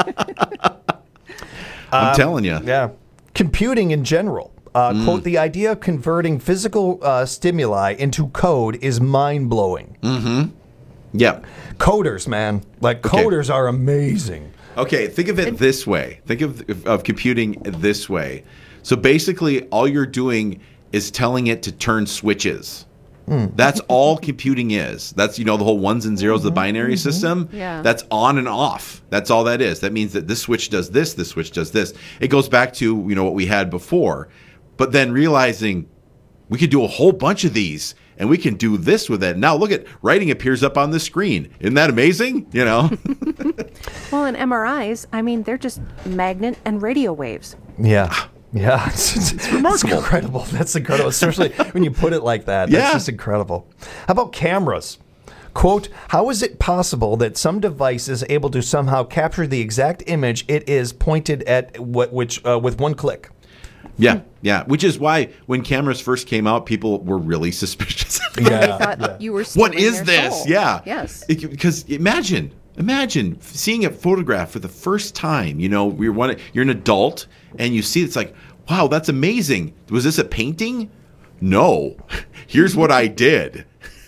I'm telling you. Yeah. Computing in general. Quote, the idea of converting physical stimuli into code is mind-blowing. Yeah. Coders, man. Coders are amazing. Okay, think of it this way. Think of computing this way. So basically, all you're doing is telling it to turn switches. That's all computing is. That's, the whole ones and zeros, the binary system. Yeah. That's on and off. That's all that is. That means that this switch does this switch does this. It goes back to, what we had before. But then realizing we could do a whole bunch of these and we can do this with it. Now look at writing appears up on the screen. Isn't that amazing? Well, in MRIs, they're just magnet and radio waves. Yeah. Yeah, it's remarkable. It's incredible. That's incredible, especially when you put it like that. That's just incredible. How about cameras? Quote, how is it possible that some device is able to somehow capture the exact image it is pointed at with one click? Yeah. Which is why when cameras first came out, people were really suspicious. They thought you were stealing what is their this? soul. Yeah. Yes. Because imagine seeing a photograph for the first time. You're an adult and you see it's like, wow, that's amazing. Was this a painting? No. Here's what I did.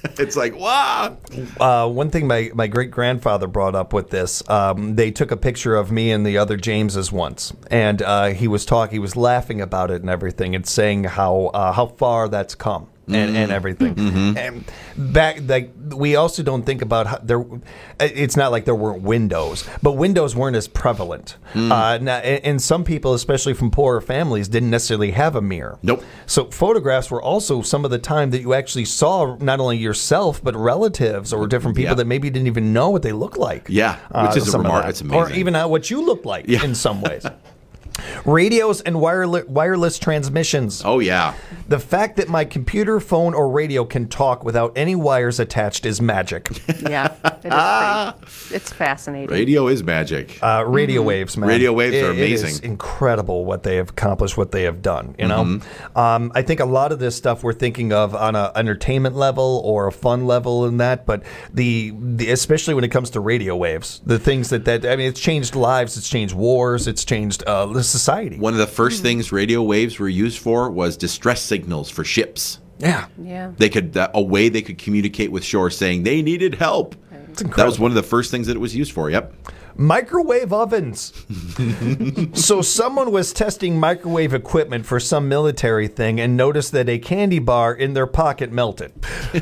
It's like, wow. One thing my great-grandfather brought up with this, they took a picture of me and the other Jameses once, and he was laughing about it and everything, and saying how far that's come. And everything. And back, like, we also don't think about how it's not like there weren't windows, but windows weren't as prevalent. Now, and some people, especially from poorer families, didn't necessarily have a mirror. Nope. So photographs were also some of the time that you actually saw not only yourself, but relatives or different people that maybe didn't even know what they looked like. Yeah, which is remarkable. It's amazing. Or even what you look like in some ways. Radios and wireless transmissions. Oh, yeah. The fact that my computer, phone, or radio can talk without any wires attached is magic. Yeah, it's fascinating. Radio is magic. Radio waves, man. Radio waves are amazing. It is incredible what they have accomplished, what they have done. You know, I think a lot of this stuff we're thinking of on an entertainment level or a fun level and that, but the especially when it comes to radio waves, the things that I mean, it's changed lives, it's changed wars, it's changed society. One of the first things radio waves were used for was distress signals for ships. Yeah. They could a way they could communicate with shore saying they needed help. That was one of the first things that it was used for. Yep. Microwave ovens. So someone was testing microwave equipment for some military thing and noticed that a candy bar in their pocket melted.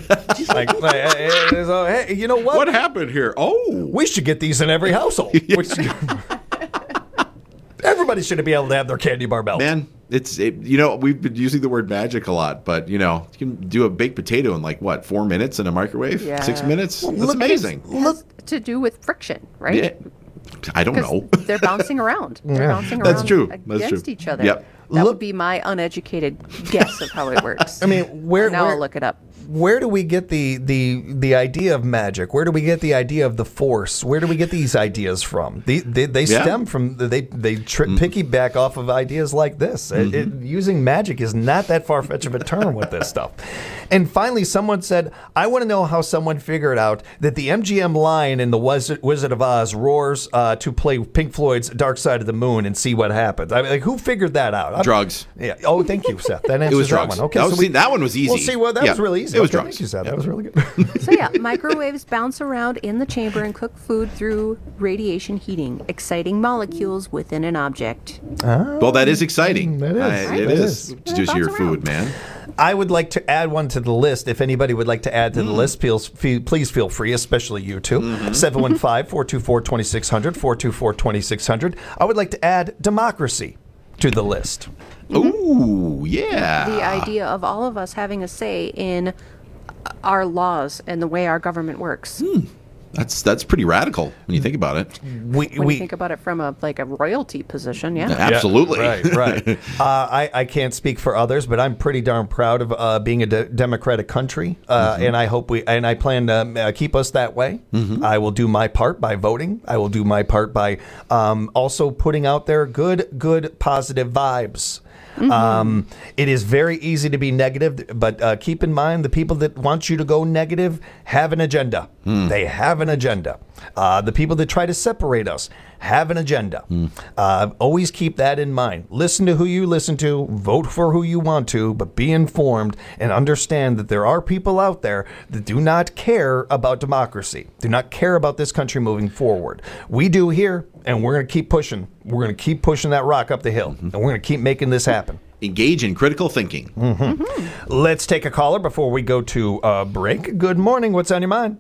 So, hey, you know what? What happened here? Oh, we should get these in every household. Everybody should be able to have their candy bar melt. Man, we've been using the word magic a lot, but you can do a baked potato in 4 minutes in a microwave? Yeah. 6 minutes? That's amazing. It has to do with friction, right? Yeah. I don't know. They're bouncing around. They're bouncing around That's true. against each other. Yep. That would be my uneducated guess of how it works. I mean, I'll look it up. Where do we get the idea of magic? Where do we get the idea of the force? Where do we get these ideas from? They stem from they piggyback off of ideas like this. Using magic is not that far-fetched of a term with this stuff. And finally, someone said, "I want to know how someone figured out that the MGM lion in the Wizard of Oz roars to play Pink Floyd's Dark Side of the Moon and see what happens." I mean, who figured that out? Drugs. Yeah. Oh, thank you, Seth. That answers it was drugs. that one. Okay, that one was easy. Well, see, that was really easy. It was drugs. drugs. Thank you, Seth. That was really good. So yeah, microwaves bounce around in the chamber and cook food through radiation heating, exciting molecules within an object. Well, that is exciting. That is. It is. Just your food, man. I would like to add one to the list. If anybody would like to add to the list, please feel free, especially you two. 715-424-2600, 424-2600. I would like to add democracy to the list. Ooh, yeah. The idea of all of us having a say in our laws and the way our government works. That's pretty radical when you think about it. When you think about it from a royalty position, yeah. Absolutely. Yeah, right. I can't speak for others, but I'm pretty darn proud of being a democratic country, and I hope I plan to keep us that way. I will do my part by voting. I will do my part by also putting out there good, positive vibes. It is very easy to be negative, but keep in mind the people that want you to go negative have an agenda. They have an agenda. The people that try to separate us have an agenda. Always keep that in mind. Listen to who you listen to, vote for who you want to, but be informed and understand that there are people out there that do not care about democracy, do not care about this country moving forward. We do here, and we're going to keep pushing. We're going to keep pushing that rock up the hill, and we're going to keep making this happen. Engage in critical thinking. Let's take a caller before we go to break. Good morning. What's on your mind?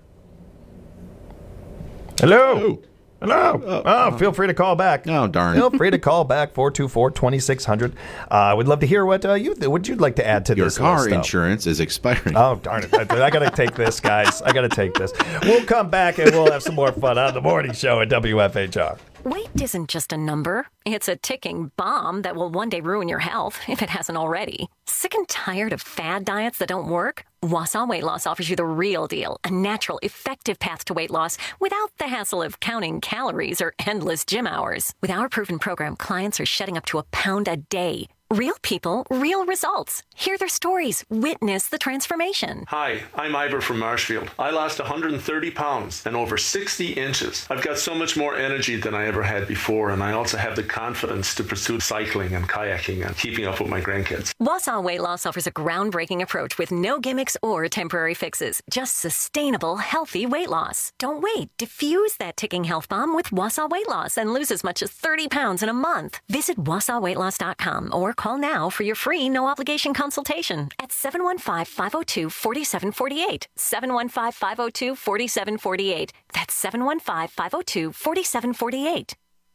Hello. Hello. Feel free to call back. Oh, darn. Feel free to call back, 424-2600. We'd love to hear what you'd like to add to Your this car list, insurance is expiring. Oh, darn it. I got to take this, guys. I got to take this. We'll come back and we'll have some more fun on the morning show at WFHR. Weight isn't just a number. It's a ticking bomb that will one day ruin your health, if it hasn't already. Sick and tired of fad diets that don't work? Wausau Weight Loss offers you the real deal, a natural, effective path to weight loss without the hassle of counting calories or endless gym hours. With our proven program, clients are shedding up to a pound a day. Real people, real results. Hear their stories. Witness the transformation. Hi, I'm Ivor from Marshfield. I lost 130 pounds and over 60 inches. I've got so much more energy than I ever had before, and I also have the confidence to pursue cycling and kayaking and keeping up with my grandkids. Wausau Weight Loss offers a groundbreaking approach with no gimmicks or temporary fixes. Just sustainable, healthy weight loss. Don't wait. Diffuse that ticking health bomb with Wausau Weight Loss and lose as much as 30 pounds in a month. Visit WausauWeightLoss.com or call now for your free no-obligation consultation at 715-502-4748. 715-502-4748. That's 715-502-4748.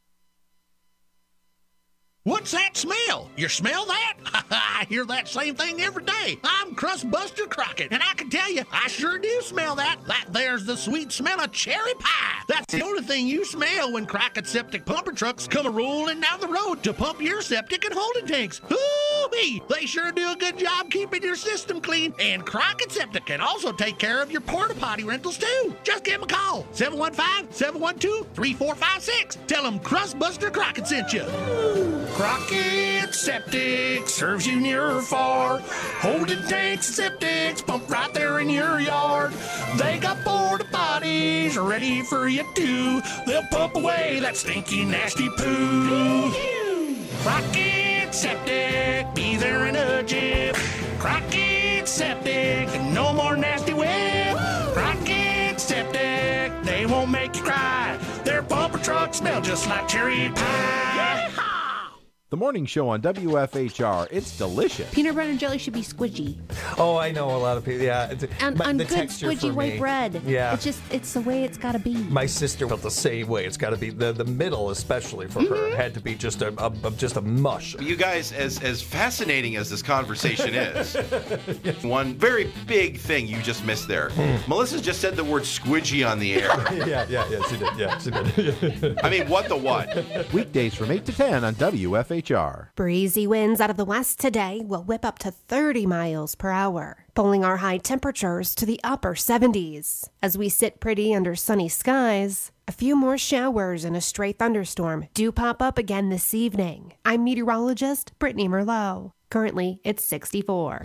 What's that smell? You smell that? I hear that same thing every day. I'm Crustbuster Crockett, and I can tell you, I sure do smell that. That there's the sweet smell of cherry pie. That's the only thing you smell when Crockett septic pumper trucks come a-rolling down the road to pump your septic and holding tanks. Ooh-wee! They sure do a good job keeping your system clean, and Crockett Septic can also take care of your porta potty rentals too. Just give them a call, 715-712-3456. Tell them Crustbuster Crockett sent you. Crockett Septic serves you near or far. Holding tanks and septics pump right there in your yard. They got porta potties ready for you too. They'll pump away that stinky, nasty poo. Crockett Septic, be there in a jiff. Crockett Septic, no more nasty whip. Crockett Septic, they won't make you cry. Their pumper trucks smell just like cherry pie. The morning show on WFHR. It's delicious. Peanut butter and jelly should be squidgy. Oh, I know a lot of people. Yeah, and the good texture squidgy for white me. bread. Yeah, it's the way it's got to be. My sister felt the same way. It's got to be the middle, especially for her, had to be just a mush. You guys, as fascinating as this conversation is, one very big thing you just missed there. Melissa just said the word squidgy on the air. yeah, she did. Yeah, she did. I mean, what the what? Weekdays from 8 to 10 on WFHR. Breezy winds out of the west today will whip up to 30 miles per hour, pulling our high temperatures to the upper 70s. As we sit pretty under sunny skies, a few more showers and a stray thunderstorm do pop up again this evening. I'm meteorologist Brittany Merlot. Currently, it's 64.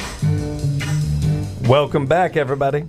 Welcome back, everybody.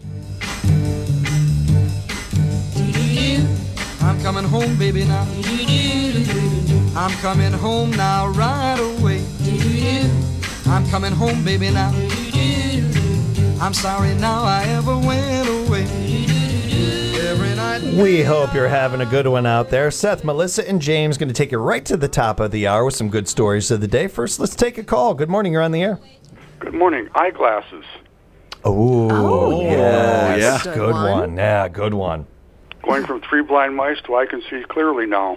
I'm coming home, baby, now. I'm coming home now right away. I'm coming home, baby, now. I'm sorry now I ever went away. Every night. We hope you're having a good one out there. Seth, Melissa, and James going to take you right to the top of the hour with some good stories of the day. First, let's take a call. Good morning. You're on the air. Good morning. Eyeglasses. Oh, yes. yeah. Good one. Yeah, good one. Going from 3 blind mice to I can see clearly now.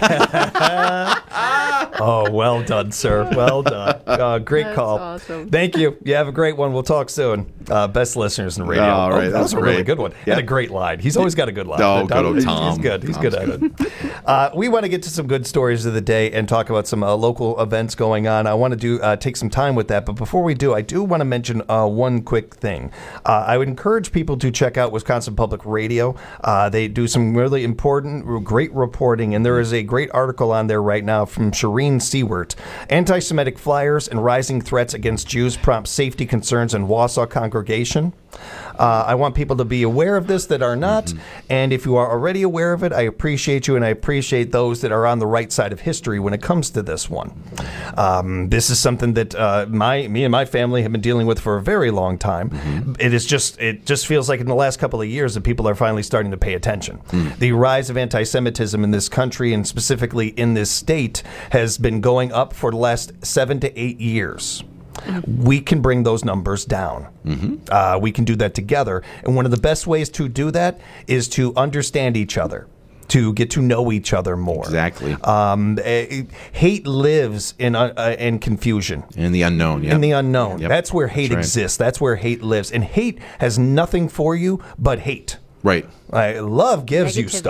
Oh, well done, sir. Well done. Great That's call. awesome. Thank you. You have a great one. We'll talk soon. Best listeners in radio. All right, that was a great. really good one. Yeah. And a great line. He's always got a good line. Oh, good old Tom. He's good. He's good at it. We want to get to some good stories of the day and talk about some local events going on. I want to take some time with that. But before we do, I do want to mention one quick thing. I would encourage people to check out Wisconsin Public Radio. They do some really important, great reporting, and there is a great article on there right now from Shireen Seward. Anti-Semitic flyers and rising threats against Jews prompt safety concerns in Wausau congregation. I want people to be aware of this that are not, and if you are already aware of it, I appreciate you, and I appreciate those that are on the right side of history when it comes to this one. This is something that me and my family have been dealing with for a very long time. It just feels like in the last couple of years that people are finally starting to pay attention. The rise of anti-Semitism in this country, and specifically in this state, has been going up for the last 7 to 8 years. We can bring those numbers down. We can do that together. And one of the best ways to do that is to understand each other, to get to know each other more. Exactly. Hate lives in confusion. In the unknown, yeah. In the unknown. Yep. That's where hate That's right. exists. That's where hate lives. And hate has nothing for you but hate. Right. Love gives you Negativity. stuff.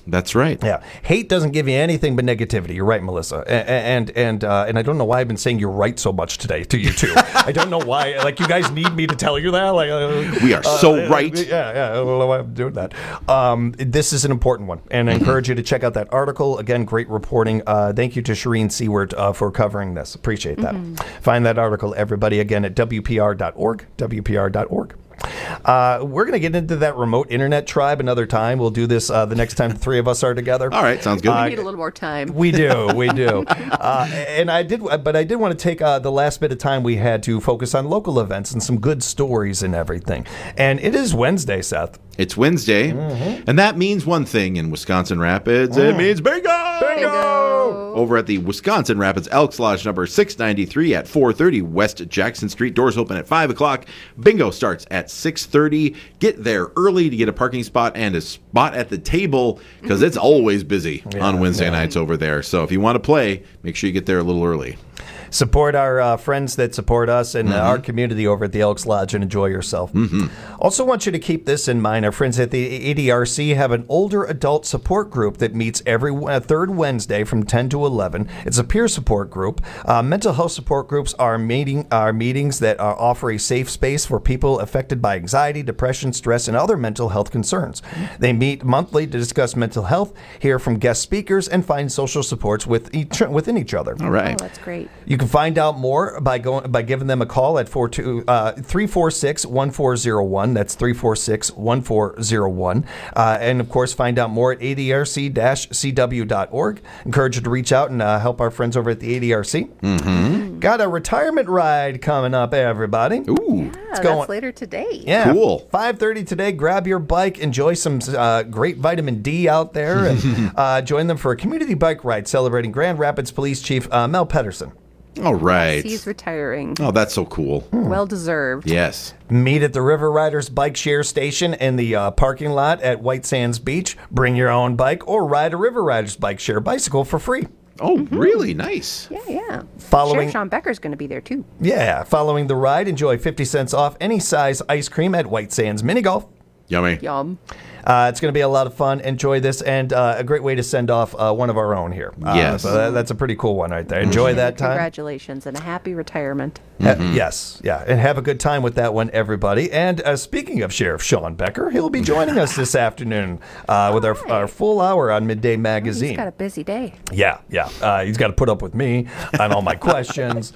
That's right. Yeah. Hate doesn't give you anything but negativity. You're right, Melissa. And I don't know why I've been saying you're right so much today to you two. I don't know why. Like, you guys need me to tell you that. Like, we are so right. Yeah. I don't know why I'm doing that. This is an important one, and I encourage you to check out that article. Again, great reporting. Thank you to Shireen Seward for covering this. Appreciate that. Find that article, everybody, again at WPR.org. WPR.org. We're going to get into that remote internet tribe another time. We'll do this the next time the three of us are together. All right, sounds good. We need a little more time. We do. And I did want to take the last bit of time we had to focus on local events and some good stories and everything. And it is Wednesday, Seth. It's Wednesday, and that means one thing in Wisconsin Rapids. It means bingo! Bingo! Over at the Wisconsin Rapids Elks Lodge number 693 at 430 West Jackson Street. Doors open at 5 o'clock. Bingo starts at 6:30. Get there early to get a parking spot and a spot at the table because it's always busy on Wednesday nights over there. So if you want to play, make sure you get there a little early. Support our friends that support us and our community over at the Elks Lodge and enjoy yourself. Also want you to keep this in mind. Our friends at the ADRC have an older adult support group that meets every third Wednesday from 10 to 11. It's a peer support group. Mental health support groups are meetings that offer a safe space for people affected by anxiety, depression, stress, and other mental health concerns. They meet monthly to discuss mental health, hear from guest speakers, and find social supports within each other. All right. Oh, that's great. You can find out more by giving them a call at 346-1401. That's 346-1401. And, of course, find out more at adrc-cw.org. Encourage you to reach out and help our friends over at the ADRC. Got a retirement ride coming up, everybody. Ooh. That's later today. Yeah. Cool. 5:30 today. Grab your bike. Enjoy some great vitamin D out there. And join them for a community bike ride celebrating Grand Rapids Police Chief Mel Pedersen. All right. He's retiring. Oh, that's so cool. Well deserved. Yes. Meet at the River Riders Bike Share Station in the parking lot at White Sands Beach. Bring your own bike or ride a River Riders Bike Share bicycle for free. Oh, really? Nice. Yeah. Following Sheriff Sean Becker's going to be there, too. Yeah. Following the ride, enjoy 50 cents off any size ice cream at White Sands Mini Golf. Yummy. Yum. It's going to be a lot of fun. Enjoy this, and a great way to send off one of our own here. Yes. So that's a pretty cool one right there. Enjoy that time. Congratulations and a happy retirement. Yes, yeah, and have a good time with that one, everybody. And speaking of Sheriff Sean Becker, he'll be joining us this afternoon with our full hour on Midday Magazine. He's got a busy day. Yeah. He's got to put up with me on all my questions,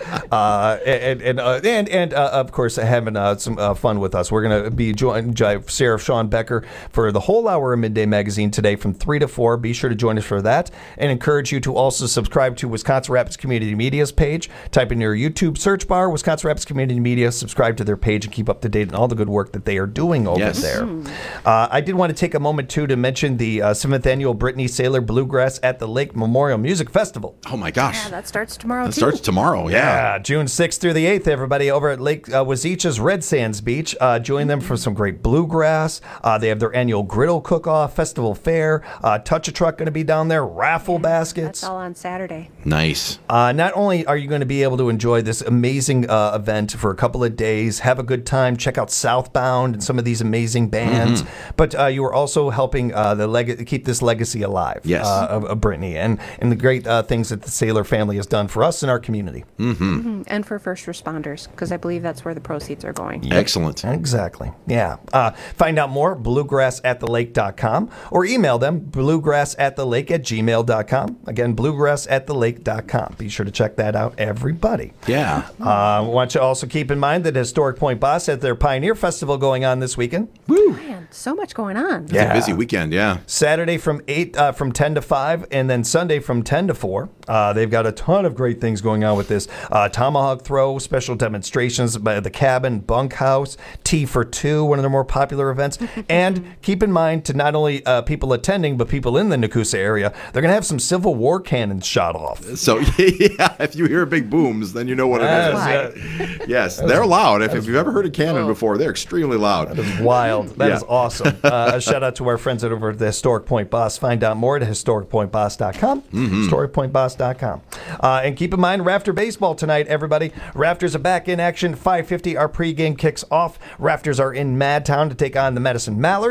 and of course having some fun with us. We're going to be joined by Sheriff Sean Becker for the whole hour of Midday Magazine today from 3 to 4. Be sure to join us for that, and encourage you to also subscribe to Wisconsin Rapids Community Media's page. Type in your YouTube search bar Wisconsin Rapids Community Media, subscribe to their page, and keep up to date on all the good work that they are doing over there. I did want to take a moment, too, to mention the 7th Annual Brittany Saylor Bluegrass at the Lake Memorial Music Festival. Oh, my gosh. Yeah, that starts tomorrow, That starts tomorrow, yeah. June 6th through the 8th, everybody, over at Lake Wazicha's Red Sands Beach. Join them for some great bluegrass. They have their annual griddle cook-off, festival fair, touch a truck going to be down there, raffle baskets. That's all on Saturday. Nice. Not only are you going to be able to enjoy this amazing event for a couple of days, have a good time, check out Southbound and some of these amazing bands, but you are also helping keep this legacy alive of Brittany and the great things that the Saylor family has done for us and our community. And for first responders, because I believe that's where the proceeds are going. Excellent. Exactly. Yeah. Find out more, bluegrassathelake.com, or email them, bluegrassathelake@gmail.com. Again, bluegrassathelake.com. Be sure to check that out, everybody. Yeah. Want you to also keep in mind that Historic Point Boss has their Pioneer Festival going on this weekend. Woo! Man, so much going on. It's a busy weekend, yeah. Saturday from 10 to 5, and then Sunday from 10 to 4. They've got a ton of great things going on with this. Tomahawk throw, special demonstrations by the Cabin, Bunkhouse, Tea for Two, one of their more popular events. And keep in mind to not only people attending, but people in the Nakusa area, they're going to have some Civil War cannons shot off. So, yeah, if you hear big booms, then you know what it is. Yes, they're loud. If you've ever heard a cannon before, they're extremely loud. That is wild. That is awesome. A shout out to our friends over at the Historic Point Boss. Find out more at historicpointboss.com. Historicpointboss.com. And keep in mind, Rafter Baseball tonight, everybody. Rafters are back in action. 5:50, our pregame kicks off. Rafters are in Madtown to take on the Medicine Mallards.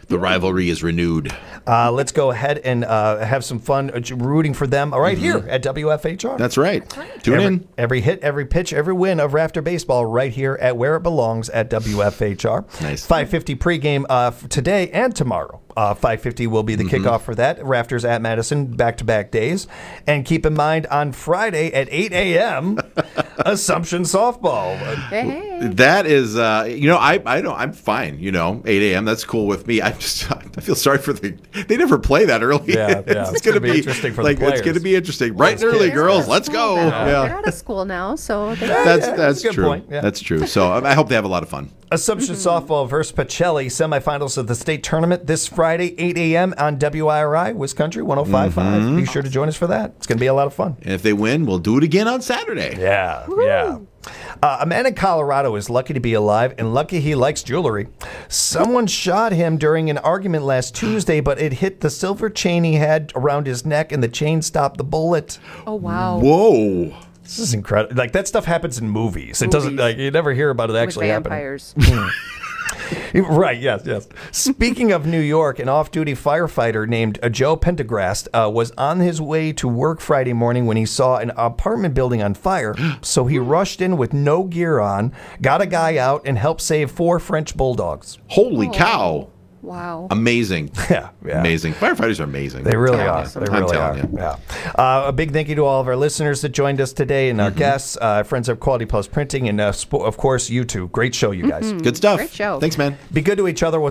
The rivalry is renewed. Let's go ahead and have some fun rooting for them right here at WFHR. That's right. Tune in. Every hit, every pitch, every win of Rafter Baseball right here at where it belongs at WFHR. Nice. 5:50 pregame today and tomorrow. 5:50 will be the kickoff for that. Rafters at Madison, back-to-back days. And keep in mind, on Friday at 8 a.m., Assumption softball. Hey. That is, I'm fine. 8 a.m. That's cool with me. I feel sorry for they never play that early. Yeah. It's going to be interesting for the players. It's going to be interesting. Bright and early, girls. Let's go. Yeah. They're out of school now, so that's good true. Point. Yeah. That's true. So I hope they have a lot of fun. Assumption softball versus Pacelli, semifinals of the state tournament this Friday, 8 a.m. on WIRI, Wisconsin 105.5. Be sure to join us for that. It's going to be a lot of fun. And if they win, we'll do it again on Saturday. Yeah. A man in Colorado is lucky to be alive and lucky he likes jewelry. Someone shot him during an argument last Tuesday, but it hit the silver chain he had around his neck, and the chain stopped the bullet. Oh, wow. Whoa. This is incredible. Like, that stuff happens in movies. It doesn't, you never hear about it actually happening. Vampires. Right, yes. Speaking of New York, an off-duty firefighter named Joe Pendergrast was on his way to work Friday morning when he saw an apartment building on fire. So he rushed in with no gear on, got a guy out, and helped save 4 French bulldogs. Holy cow. Wow. Amazing. Yeah. Amazing. Firefighters are amazing. They really are. Awesome. They really are. Yeah. A big thank you to all of our listeners that joined us today and our guests, friends of Quality Plus Printing, and of course, you two. Great show, you guys. Good stuff. Great show. Thanks, man. Be good to each other. We'll